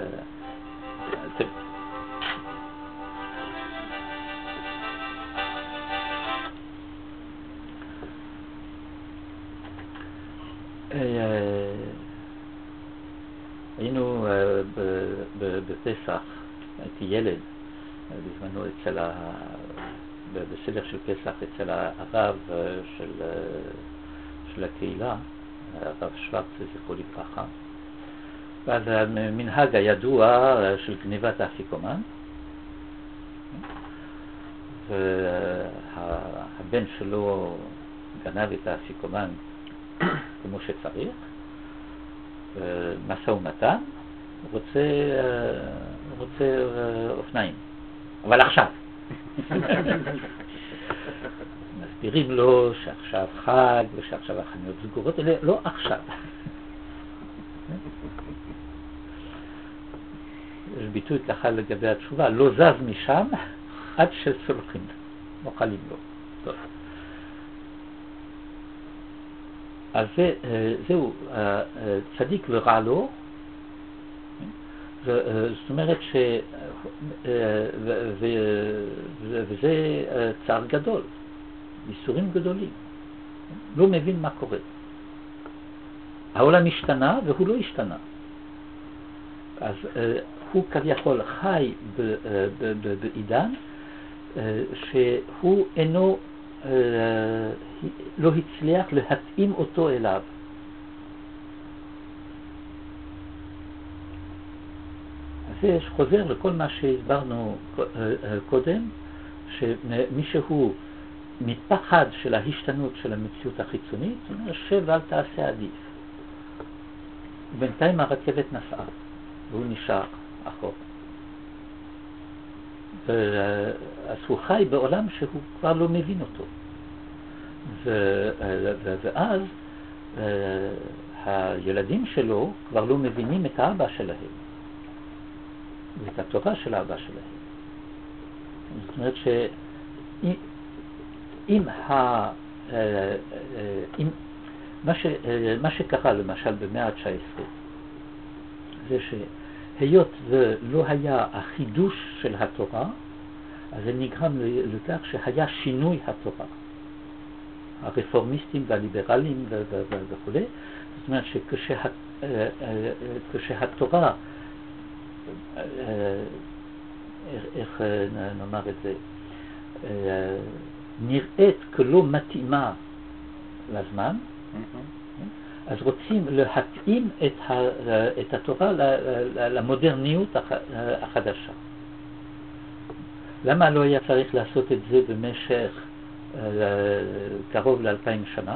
היינו בפסח, הייתי ילד, בזמנו אצל ה... בסדר של פסח אצל הרב של, של הקהילה, הרב שוורץ, זכרו לברכה. ואז המנהג הידוע של גניבת האפיקומן, והבן שלו גנב את האפיקומן כמו שצריך, משא ומתן, רוצה, רוצה אופניים, אבל עכשיו. מסבירים לו שעכשיו חג ושעכשיו החנויות סגורות, אלה לא עכשיו. יש ביטוי ככה לגבי התשובה, לא זז משם עד שסולחים, מוכלים לו. טוב. אז זה, זהו, צדיק ורע לו, זאת אומרת ש... וזה צער גדול, ייסורים גדולים, לא מבין מה קורה. העולם השתנה והוא לא השתנה. אז הוא כביכול חי בעידן שהוא אינו, לא הצליח להתאים אותו אליו. זה חוזר לכל מה שהסברנו קודם, שמישהו מפחד של ההשתנות של המציאות החיצונית, אומר שב ואל תעשה עדיף. בינתיים הרכבת נסעה, והוא נשאר אחור. אז הוא חי בעולם שהוא כבר לא מבין אותו. ואז הילדים שלו כבר לא מבינים את האבא שלהם. ואת התורה של האבא שלהם. זאת אומרת שאם ה... אם... מה, ש... מה שקרה למשל במאה ה-תשע עשרה זה שהיות ולא היה החידוש של התורה, אז זה נגרם לכך שהיה שינוי התורה. הרפורמיסטים והליברלים וכו'. זאת אומרת שכשהתורה איך נאמר את זה, נראית כלא מתאימה לזמן, אז רוצים להתאים את, ה, את התורה למודרניות החדשה. למה לא היה צריך לעשות את זה במשך קרוב לאלפיים שנה?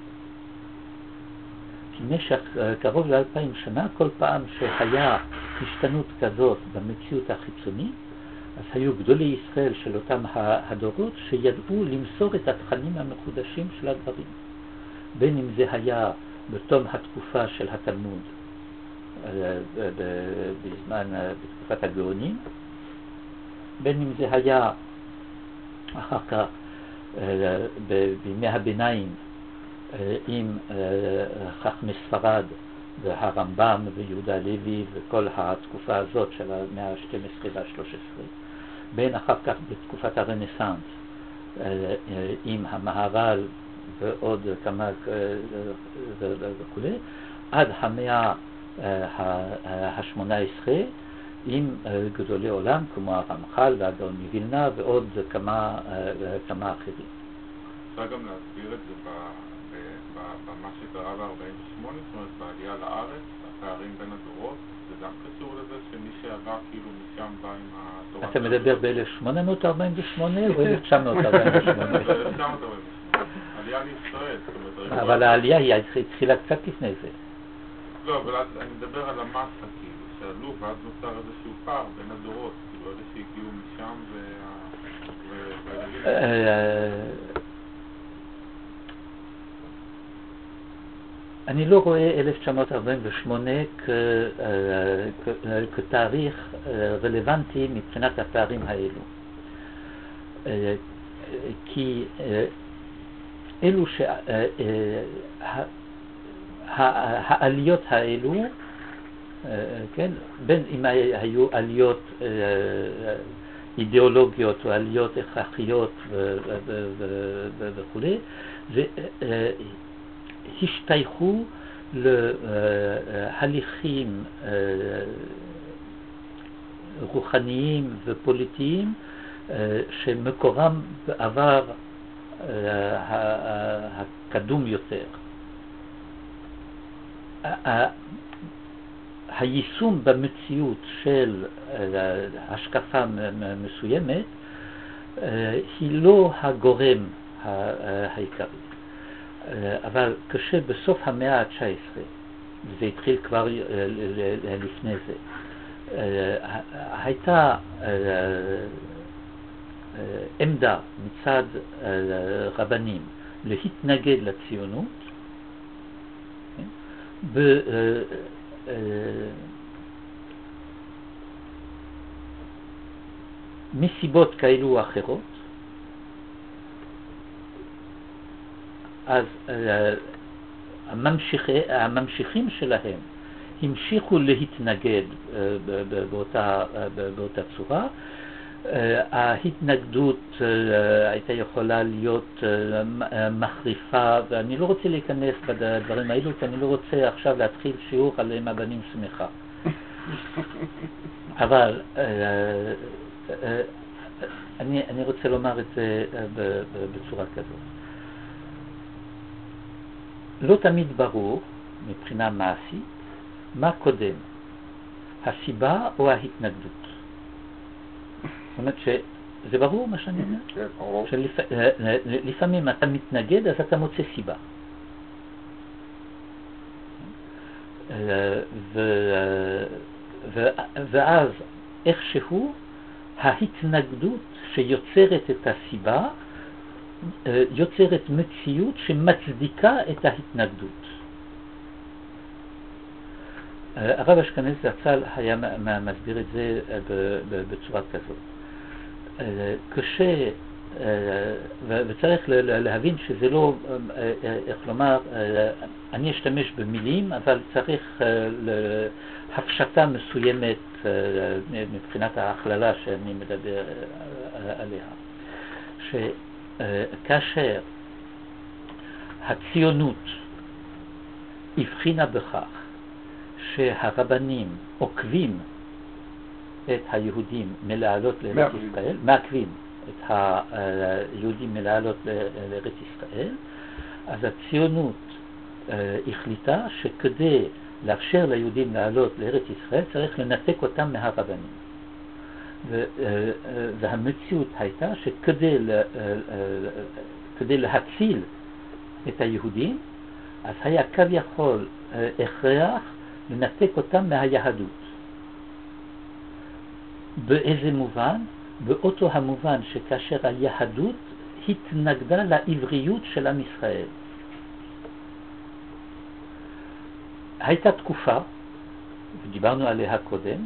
במשך קרוב לאלפיים שנה, כל פעם שהיה השתנות כזאת במציאות החיצונית, אז היו גדולי ישראל של אותם הדורות שידעו למסור את התכנים המחודשים של הדברים. בין אם זה היה בתום התקופה של התלמוד, בזמן, בתקופת הגאונים, בין אם זה היה אחר כך בימי הביניים, עם חכמי ספרד והרמב"ם ויהודה הלוי וכל התקופה הזאת של המאה ה-שתים עשרה וה-שלוש עשרה, בין אחר כך בתקופת הרנסנס עם המהר"ל ועוד כמה וכו', עד המאה ה-שמונה עשרה עם גדולי עולם כמו הרמח"ל והגאון מווילנה ועוד כמה, כמה אחרים. אפשר גם להסביר את זה במה שקרה ב-ארבעים ושמונה, זאת אומרת בעלייה לארץ, הפערים בין הדורות, זה גם קשור לזה שמי שעבר כאילו משם בא עם התורה. אתה מדבר ב-אלף שמונה מאות ארבעים ושמונה או אלף תשע מאות ארבעים ושמונה? ב-אלף תשע מאות ארבעים ושמונה. עלייה לישראל. אבל העלייה היא התחילה קצת לפני זה. לא, אבל אני מדבר על המסה כאילו, שעלו ואז נוצר איזשהו פער בין הדורות, כאילו אלה שהגיעו משם וה... אני לא רואה אלף תשע מאות ארבעים ושמונה כתאריך רלוונטי מבחינת הפערים האלו. כי אלו שהעליות האלו, כן, בין אם היו עליות אידיאולוגיות או עליות הכרחיות וכו', השתייכו להליכים רוחניים ופוליטיים שמקורם בעבר הקדום יותר. היישום במציאות של השקפה מסוימת היא לא הגורם העיקרי. אבל כשבסוף המאה ה-תשע עשרה, זה התחיל כבר לפני זה, הייתה עמדה מצד רבנים להתנגד לציונות, מסיבות כאלו או אחרות, אז הממשיכי, הממשיכים שלהם המשיכו להתנגד באותה, באותה צורה. ההתנגדות הייתה יכולה להיות מחריפה, ואני לא רוצה להיכנס בדברים האלו, כי אני לא רוצה עכשיו להתחיל שיעור על אם הבנים שמחה. אבל אני, אני רוצה לומר את זה בצורה כזאת. לא תמיד ברור מבחינה מעשית מה קודם, הסיבה או ההתנגדות. זאת אומרת שזה ברור מה שאני אומר? כן, ברור. שלפעמים אתה מתנגד אז אתה מוצא סיבה. ואז איכשהו ההתנגדות שיוצרת את הסיבה יוצרת מציאות שמצדיקה את ההתנגדות. הרב אשכנזי זצ"ל היה מסביר את זה בצורה כזאת. קשה, וצריך להבין שזה לא, איך לומר, אני אשתמש במילים, אבל צריך הפשטה מסוימת מבחינת ההכללה שאני מדבר עליה. שכאשר הציונות הבחינה בכך שהרבנים עוקבים את היהודים מלעלות לארץ ישראל, מעכבים את היהודים מלעלות לארץ ישראל, אז הציונות החליטה שכדי לאפשר ליהודים לעלות לארץ ישראל צריך לנתק אותם מהרבנים. והמציאות הייתה שכדי כדי להציל את היהודים, אז היה כביכול הכרח לנתק אותם מהיהדות. באיזה מובן? באותו המובן שכאשר היהדות התנגדה לעבריות של עם ישראל. הייתה תקופה, ודיברנו עליה קודם,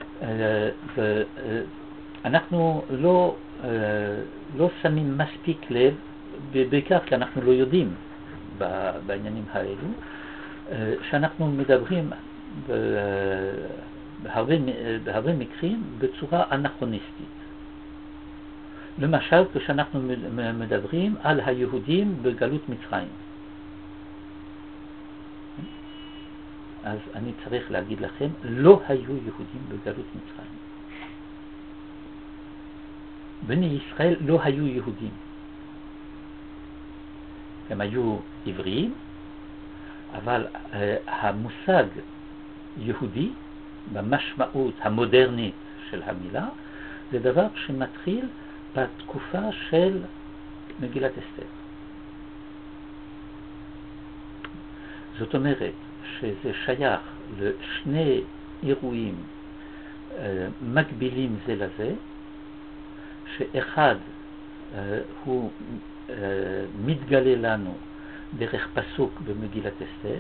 ואנחנו לא, לא שמים מספיק לב, בעיקר כי אנחנו לא יודעים בעניינים האלו, שאנחנו מדברים בהרבה, בהרבה מקרים בצורה אנכרוניסטית. למשל, כשאנחנו מדברים על היהודים בגלות מצרים. אז אני צריך להגיד לכם, לא היו יהודים בגלות מצרים. בני ישראל לא היו יהודים. הם היו עבריים, אבל uh, המושג יהודי, במשמעות המודרנית של המילה, זה דבר שמתחיל בתקופה של מגילת אסתר. זאת אומרת שזה שייך לשני אירועים אה, מקבילים זה לזה, שאחד אה, הוא אה, מתגלה לנו דרך פסוק במגילת אסתר,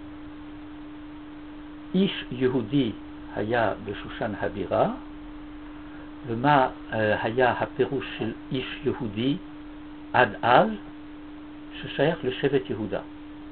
איש יהודי היה בשושן הבירה, ומה אה, היה הפירוש של איש יהודי עד אז, ששייך לשבט יהודה.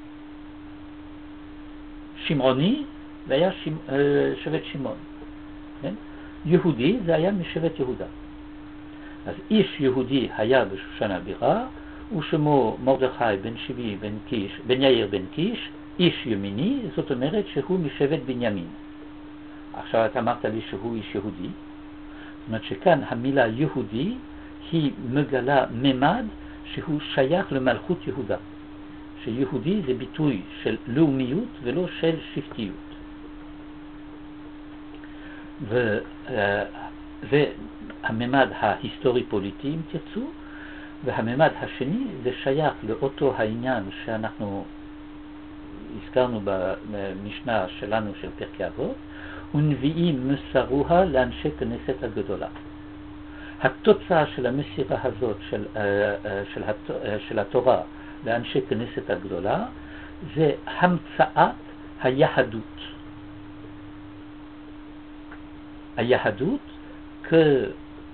שמעוני והיה שמ... אה, שבט שמעון. כן? יהודי זה היה משבט יהודה. אז איש יהודי היה בשושן הבירה, ושמו מרדכי בן שבי בן קיש, בן יאיר בן קיש, איש ימיני, זאת אומרת שהוא משבט בנימין. עכשיו אתה אמרת לי שהוא איש יהודי, זאת אומרת שכאן המילה יהודי היא מגלה ממד שהוא שייך למלכות יהודה. שיהודי זה ביטוי של לאומיות ולא של שבטיות. וזה הממד ההיסטורי-פוליטי אם תרצו, והממד השני זה שייך לאותו העניין שאנחנו הזכרנו במשנה שלנו של פרקי אבות, ונביאים מסרוה לאנשי כנסת הגדולה. התוצאה של המסירה הזאת של, של, של התורה לאנשי כנסת הגדולה זה המצאת היהדות. היהדות כדת,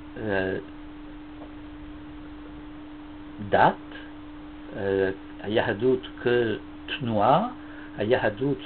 היהדות כתנועה, היהדות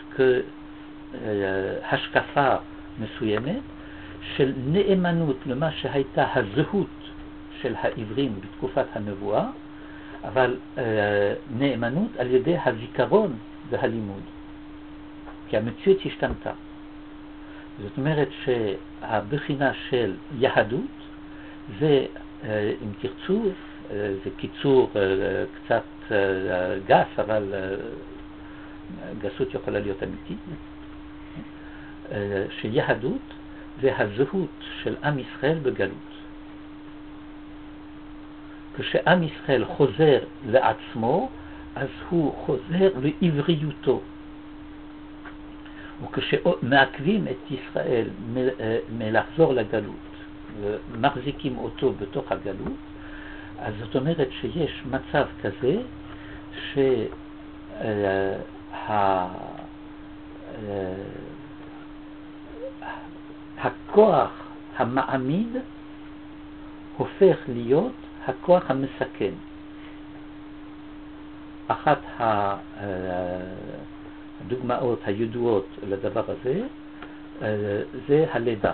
כהשקפה מסוימת של נאמנות למה שהייתה הזהות של העברים בתקופת הנבואה, אבל אה, נאמנות על ידי הזיכרון והלימוד, כי המציאות השתנתה. זאת אומרת שהבחינה של יהדות זה, אה, אם תרצו, אה, זה קיצור אה, קצת אה, גס, אבל אה, גסות יכולה להיות אמיתית, אה, שיהדות זה הזהות של עם ישראל בגלות. כשעם ישראל חוזר לעצמו, אז הוא חוזר לעבריותו. וכשמעכבים את ישראל מלחזור לגלות ומחזיקים אותו בתוך הגלות, אז זאת אומרת שיש מצב כזה שהכוח המעמיד הופך להיות הכוח המסכן. אחת הדוגמאות הידועות לדבר הזה זה הלידה.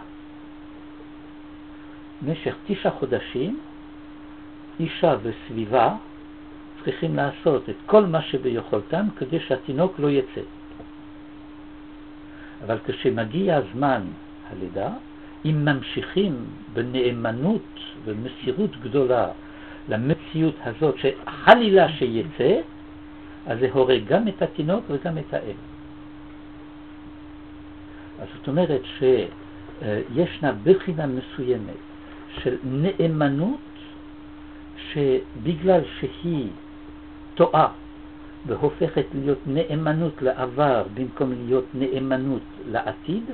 במשך תשעה חודשים אישה וסביבה צריכים לעשות את כל מה שביכולתם כדי שהתינוק לא יצא. אבל כשמגיע זמן הלידה, אם ממשיכים בנאמנות ומסירות גדולה למציאות הזאת שחלילה שיצא, אז זה הורג גם את התינוק וגם את האם. אז זאת אומרת שישנה בחינה מסוימת של נאמנות שבגלל שהיא טועה והופכת להיות נאמנות לעבר במקום להיות נאמנות לעתיד,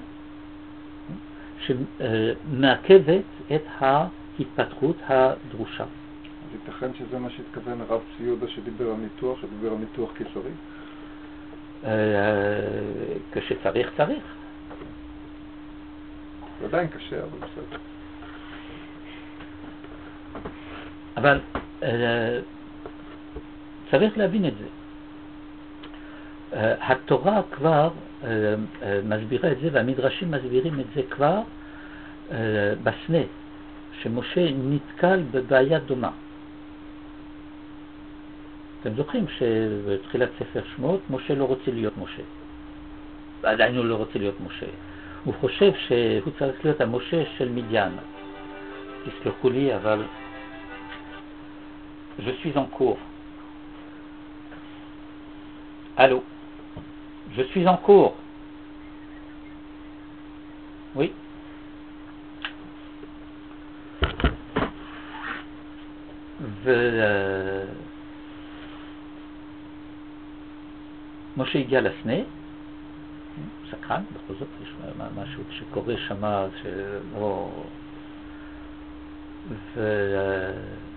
שמעכבת את ההתפתחות הדרושה. אז ייתכן שזה מה שהתכוון הרב צבי יהודה שדיבר על ניתוח, שדיבר על ניתוח קיסרי? כשצריך צריך. זה עדיין קשה, אבל בסדר. אבל צריך להבין את זה. התורה כבר מסבירה את זה, והמדרשים מסבירים את זה כבר בסנה, שמשה נתקל בבעיה דומה. אתם זוכרים שבתחילת ספר שמות משה לא רוצה להיות משה. עדיין הוא לא רוצה להיות משה. הוא חושב שהוא צריך להיות המשה של מדיין. תסלחו לי, אבל je suis en cours. Allô? Je suis en cours. Oui. ומשה הגיע לסנה, סקרן, בכל זאת יש משהו שקורה שמה שלא... והוא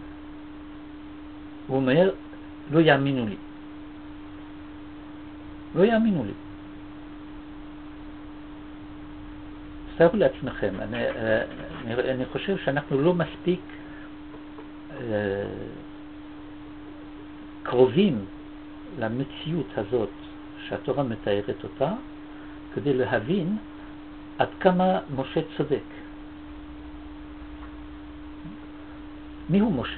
אומר, לא יאמינו לי. לא יאמינו לי. תארו לעצמכם, אני, אני, אני חושב שאנחנו לא מספיק אה, קרובים למציאות הזאת שהתורה מתארת אותה, כדי להבין עד כמה משה צודק. מי הוא משה?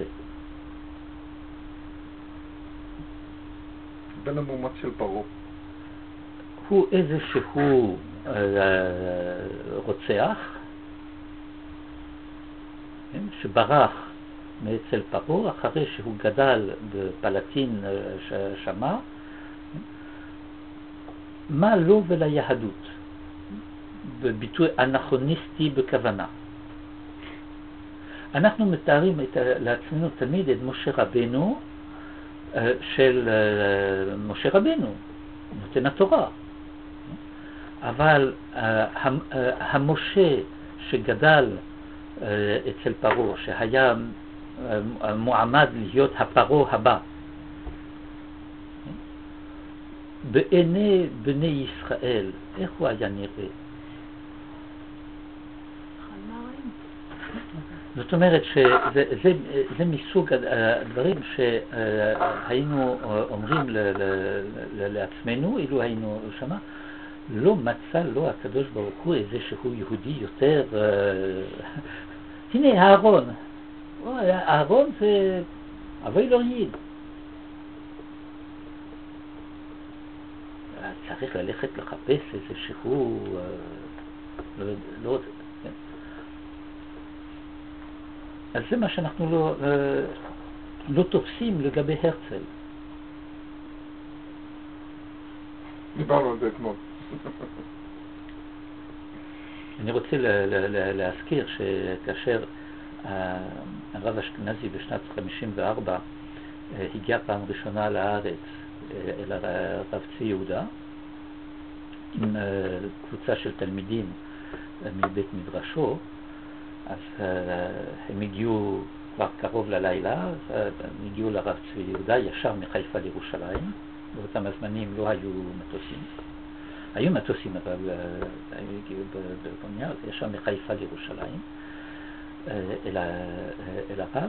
בן המאומץ של פרעה. הוא איזשהו אה, רוצח, כן? שברח מאצל פרעה אחרי שהוא גדל בפלטין שמה. מה לו וליהדות? בביטוי אנכרוניסטי בכוונה. אנחנו מתארים את, לעצמנו תמיד את משה רבנו של משה רבנו, נותן התורה. אבל המשה שגדל אצל פרעה, שהיה מועמד להיות הפרעה הבא, בעיני בני ישראל, איך הוא היה נראה? חמרים. זאת אומרת שזה זה, זה מסוג הדברים שהיינו אומרים ל, ל, ל, לעצמנו, אילו היינו שמה, לא מצא לו הקדוש ברוך הוא איזה שהוא יהודי יותר, הנה אהרון, אהרון זה אבי לא יעיד. צריך ללכת לחפש איזה שהוא, לא, לא, כן. אז זה מה שאנחנו לא, לא תופסים לגבי הרצל. דיברנו על זה אתמול. אני רוצה ל- ל- ל- להזכיר שכאשר הרב אשכנזי בשנת חמישים וארבע הגיע פעם ראשונה לארץ אל הרב צבי יהודה עם קבוצה של תלמידים מבית מדרשו, אז הם הגיעו כבר קרוב ללילה, הם הגיעו לרב צבי יהודה ישר מחיפה לירושלים. באותם הזמנים לא היו מטוסים, היו מטוסים אבל הגיעו בקונייה, אז ישר מחיפה לירושלים אל, אל הרב,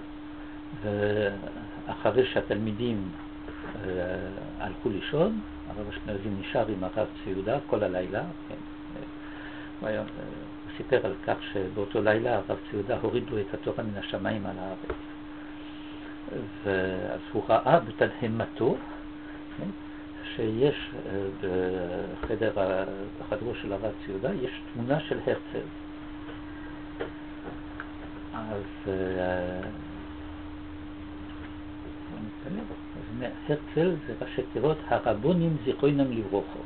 ואחרי שהתלמידים הלכו לישון, הרב אשכנזי נשאר עם הרב צבי יהודה כל הלילה. כן. הוא, היה, הוא סיפר על כך שבאותו לילה הרב צבי יהודה הוריד לו את התורה מן השמיים על הארץ, ואז הוא ראה בתדהמתו שיש בחדר, בחדרו של הרב צבי יהודה יש תמונה של הרצל. אז הרצל זה ראשי תיבות הרבונים זיכרונם לברכה.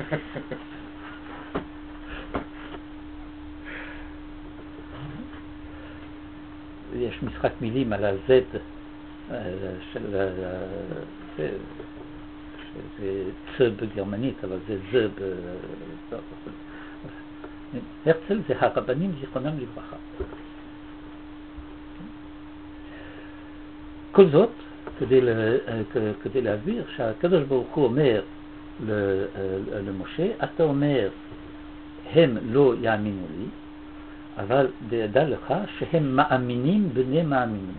יש משחק מילים על הזד של זה צ בגרמנית, אבל זה ז ב... הרצל זה הרבנים זיכרונם לברכה. כל זאת כדי, כדי להעביר שהקדוש ברוך הוא אומר למשה, אתה אומר הם לא יאמינו לי, אבל דע לך שהם מאמינים בני מאמינים.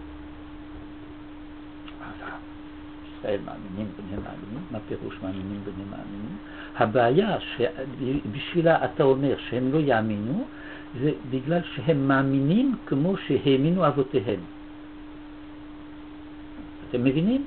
ישראל מאמינים בני מאמינים, מה פירוש מאמינים בני מאמינים? הבעיה שבשבילה אתה אומר שהם לא יאמינו, זה בגלל שהם מאמינים כמו שהאמינו אבותיהם. אתם מבינים?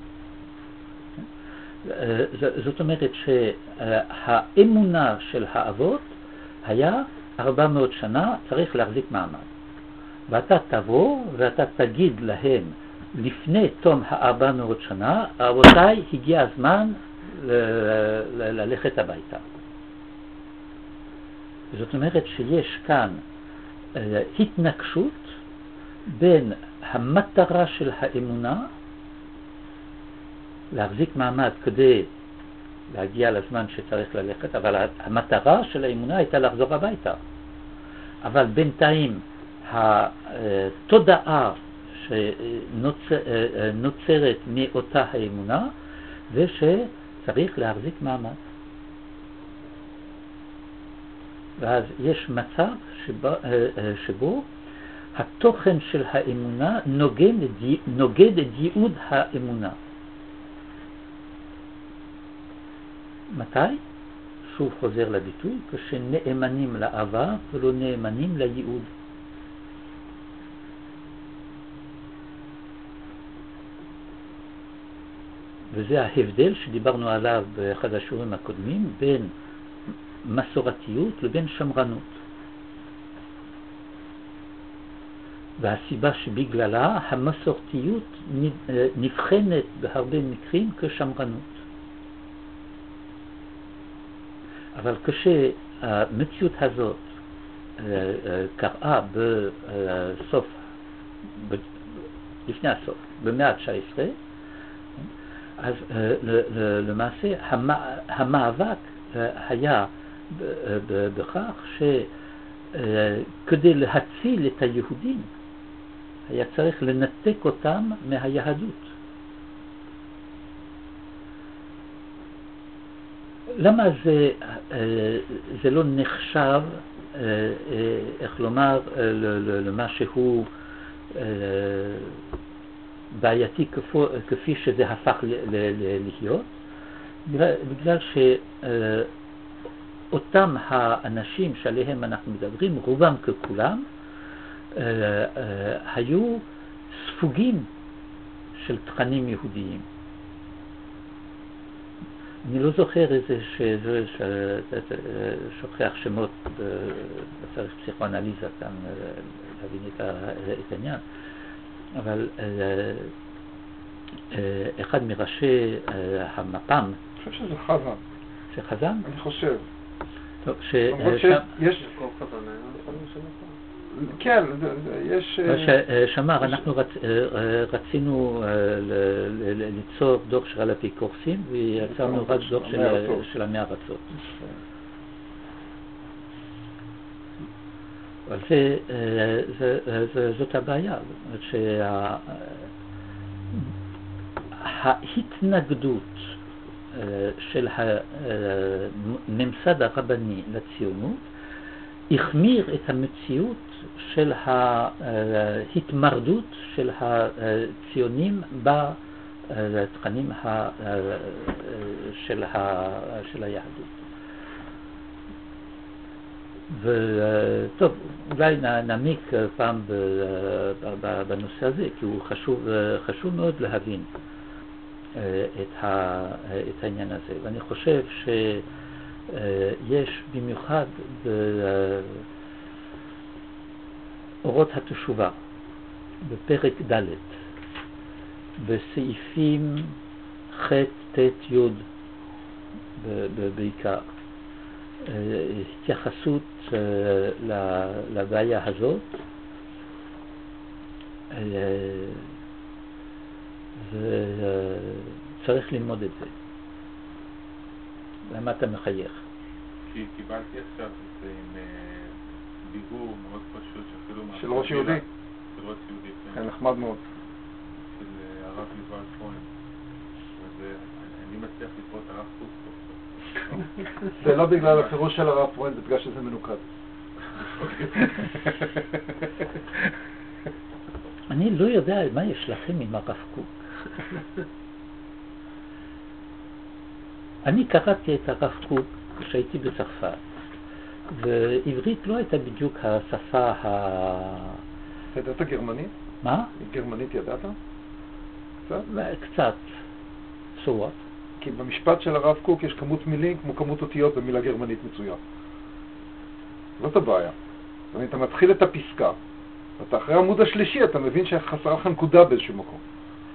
זאת אומרת שהאמונה של האבות היה ארבע מאות שנה צריך להחזיק מעמד. ואתה תבוא ואתה תגיד להם לפני תום הארבע מאות שנה, רבותיי, הגיע הזמן ל- ל- ללכת הביתה. זאת אומרת שיש כאן אה, התנגשות בין המטרה של האמונה, להחזיק מעמד כדי להגיע לזמן שצריך ללכת, אבל המטרה של האמונה הייתה לחזור הביתה. אבל בינתיים התודעה שנוצרת מאותה האמונה זה שצריך להחזיק מעמד. ואז יש מצב שבו, שבו התוכן של האמונה נוגד, נוגד את ייעוד האמונה. מתי? שוב חוזר לביטוי, כשנאמנים לעבר ולא נאמנים לייעוד. וזה ההבדל שדיברנו עליו באחד השיעורים הקודמים בין מסורתיות לבין שמרנות. והסיבה שבגללה המסורתיות נבחנת בהרבה מקרים כשמרנות. אבל כשהמציאות הזאת קרה בסוף, לפני הסוף, במאה ה-תשע עשרה, אז למעשה המאבק היה בכך שכדי להציל את היהודים היה צריך לנתק אותם מהיהדות. למה זה, זה לא נחשב, איך לומר, למה שהוא בעייתי כפי שזה הפך להיות? בגלל שאותם האנשים שעליהם אנחנו מדברים, רובם ככולם, היו ספוגים של תכנים יהודיים. אני לא זוכר איזה שזה שוכח שמות, צריך פסיכואנליזה כאן להבין את העניין, אבל אחד מראשי המפ"ם, אני חושב שזה חזן. שחזן? אני חושב. טוב, שיש... כן, יש... שמר, אנחנו רצינו ליצור דוח של אפיקורסים ויצרנו רק דוח של המאה ארצות. אבל זאת הבעיה, שההתנגדות של הממסד הרבני לציונות החמיר את המציאות של ההתמרדות של הציונים בתכנים של היהדות. וטוב, אולי נעמיק פעם בנושא הזה, כי הוא חשוב, חשוב מאוד להבין את העניין הזה. ואני חושב שיש במיוחד באורות התשובה, בפרק ד' בסעיפים ח' ט' י' בעיקר, התייחסות לבעיה הזאת, וצריך ללמוד את זה. למה אתה מחייך? כי קיבלתי עכשיו את זה עם ביגור מאוד פשוט שאפילו... של ראש יהודי? של ראש יהודי, כן, נחמד מאוד. של הרב ליבל פרוין. אני מצליח לקרוא את הרב קוק פה. זה לא בגלל הפירוש של הרב פרוין, זה בגלל שזה מנוקד. אני לא יודע מה יש לכם עם הרב קוק. אני קראתי את הרב קוק כשהייתי בצרפת, ועברית לא הייתה בדיוק השפה ה... ידעת גרמנית? מה? גרמנית ידעת? קצת? קצת. So what? כי במשפט של הרב קוק יש כמות מילים כמו כמות אותיות במילה גרמנית מצויה. זאת הבעיה. זאת אומרת, אתה מתחיל את הפסקה, ואתה אחרי העמוד השלישי אתה מבין שחסרה לך נקודה באיזשהו מקום.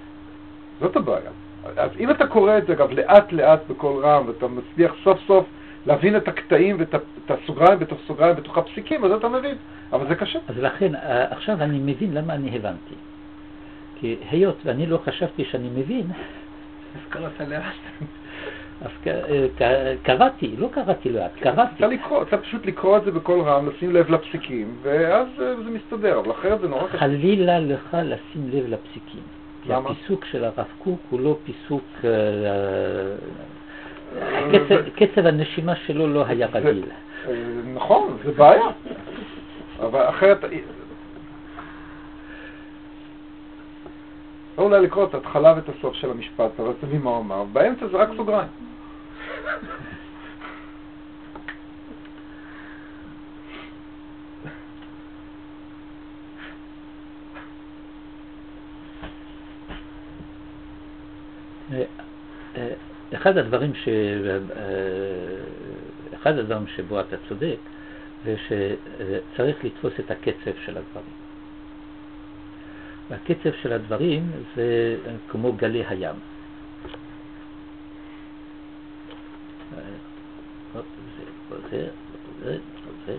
זאת הבעיה. אז אם אתה קורא את זה, אגב, לאט לאט בכל רם, ואתה מצליח סוף סוף להבין את הקטעים ואת את הסוגריים בתוך סוגריים בתוך הפסיקים, אז אתה מבין, אבל זה קשה. אז לכן, עכשיו אני מבין למה אני הבנתי. כי היות ואני לא חשבתי שאני מבין, אז קראת לאט. אז קראתי, לא קראתי לאט, קראתי. צריך לקרוא, צריך פשוט לקרוא את זה בכל רם, לשים לב לפסיקים, ואז זה מסתדר, אבל אחרת זה נורא קשה. חלילה לך לשים לב לפסיקים. כי למה? הפיסוק של הרב קוק הוא לא פיסוק, קצב הנשימה שלו לא היה רגיל. נכון, זה בעיה. אבל אחרת... לא אולי לקרוא את ההתחלה ואת הסוף של המשפט, אבל תבין מה הוא אמר. באמצע זה רק סוגריים. אחד הדברים ש... אחד הדברים שבו אתה צודק, זה שצריך לתפוס את הקצב של הדברים. והקצב של הדברים זה כמו גלי הים. זה, זה, זה.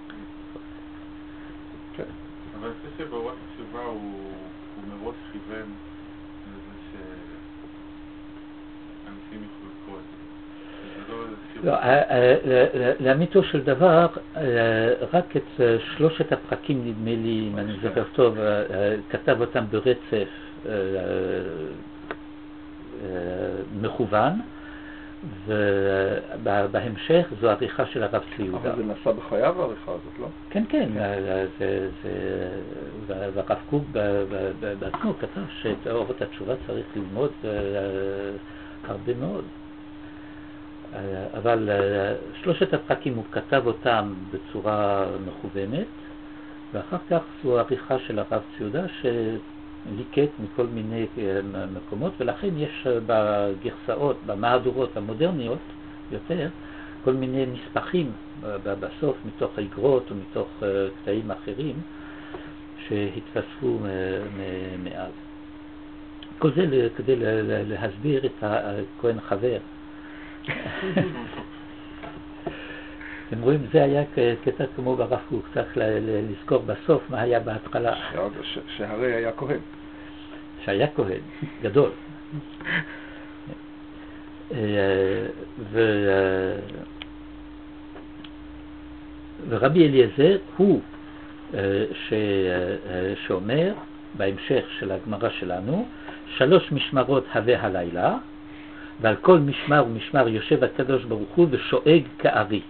אבל אני חושב שבאורת התשובה הוא מראש כיוון לזה שאנשים יוכלו לקרוא את זה. לא, לאמיתו של דבר, רק את שלושת הפרקים, נדמה לי, אם אני זוכר טוב, כתב אותם ברצף מכוון, ובהמשך זו עריכה של הרב צבי יהודה. אבל זה נעשה בחייו העריכה הזאת, לא? כן, כן, והרב קוק בעצמו כתב שאת אורות התשובה צריך ללמוד הרבה מאוד. אבל שלושת הפרקים הוא כתב אותם בצורה מכוונת, ואחר כך זו עריכה של הרב צבי יהודה שליקט מכל מיני מקומות, ולכן יש בגרסאות, במהדורות המודרניות יותר, כל מיני נספחים בסוף מתוך האגרות ומתוך קטעים אחרים שהתווספו מאז. כל זה כדי להסביר את הכהן חבר. אתם רואים, זה היה קטע כמו ברב קוק, צריך לזכור בסוף מה היה בהתחלה. שהרי היה כהן. שהיה כהן, גדול. ורבי אליעזר הוא שאומר בהמשך של הגמרא שלנו, שלוש משמרות הווה הלילה, ועל כל משמר ומשמר יושב הקדוש ברוך הוא ושואג כארי.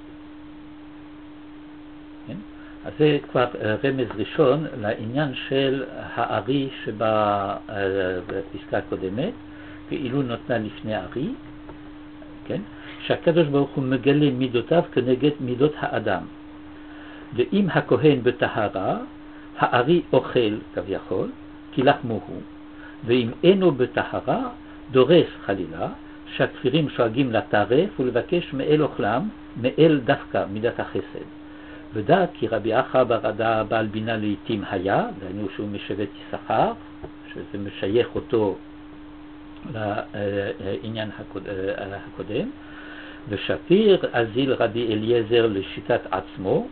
כן? אז זה כבר רמז ראשון לעניין של הארי שבפסקה הקודמת, כאילו נותנה לפני הארי, כן? שהקדוש ברוך הוא מגלה מידותיו כנגד מידות האדם. ואם הכהן בטהרה, הארי אוכל כביכול, כי לחמו הוא, ואם אינו בטהרה, דורס חלילה, שהכפירים שואגים לטרף ולבקש מאל אוכלם, מאל דווקא מידת החסד. ודע כי רבי אחא בר עדה בעל בינה לעתים היה, דהיינו שהוא משבט יששכר, שזה משייך אותו לעניין הקודם, ושפיר אזיל רבי אליעזר לשיטת עצמו,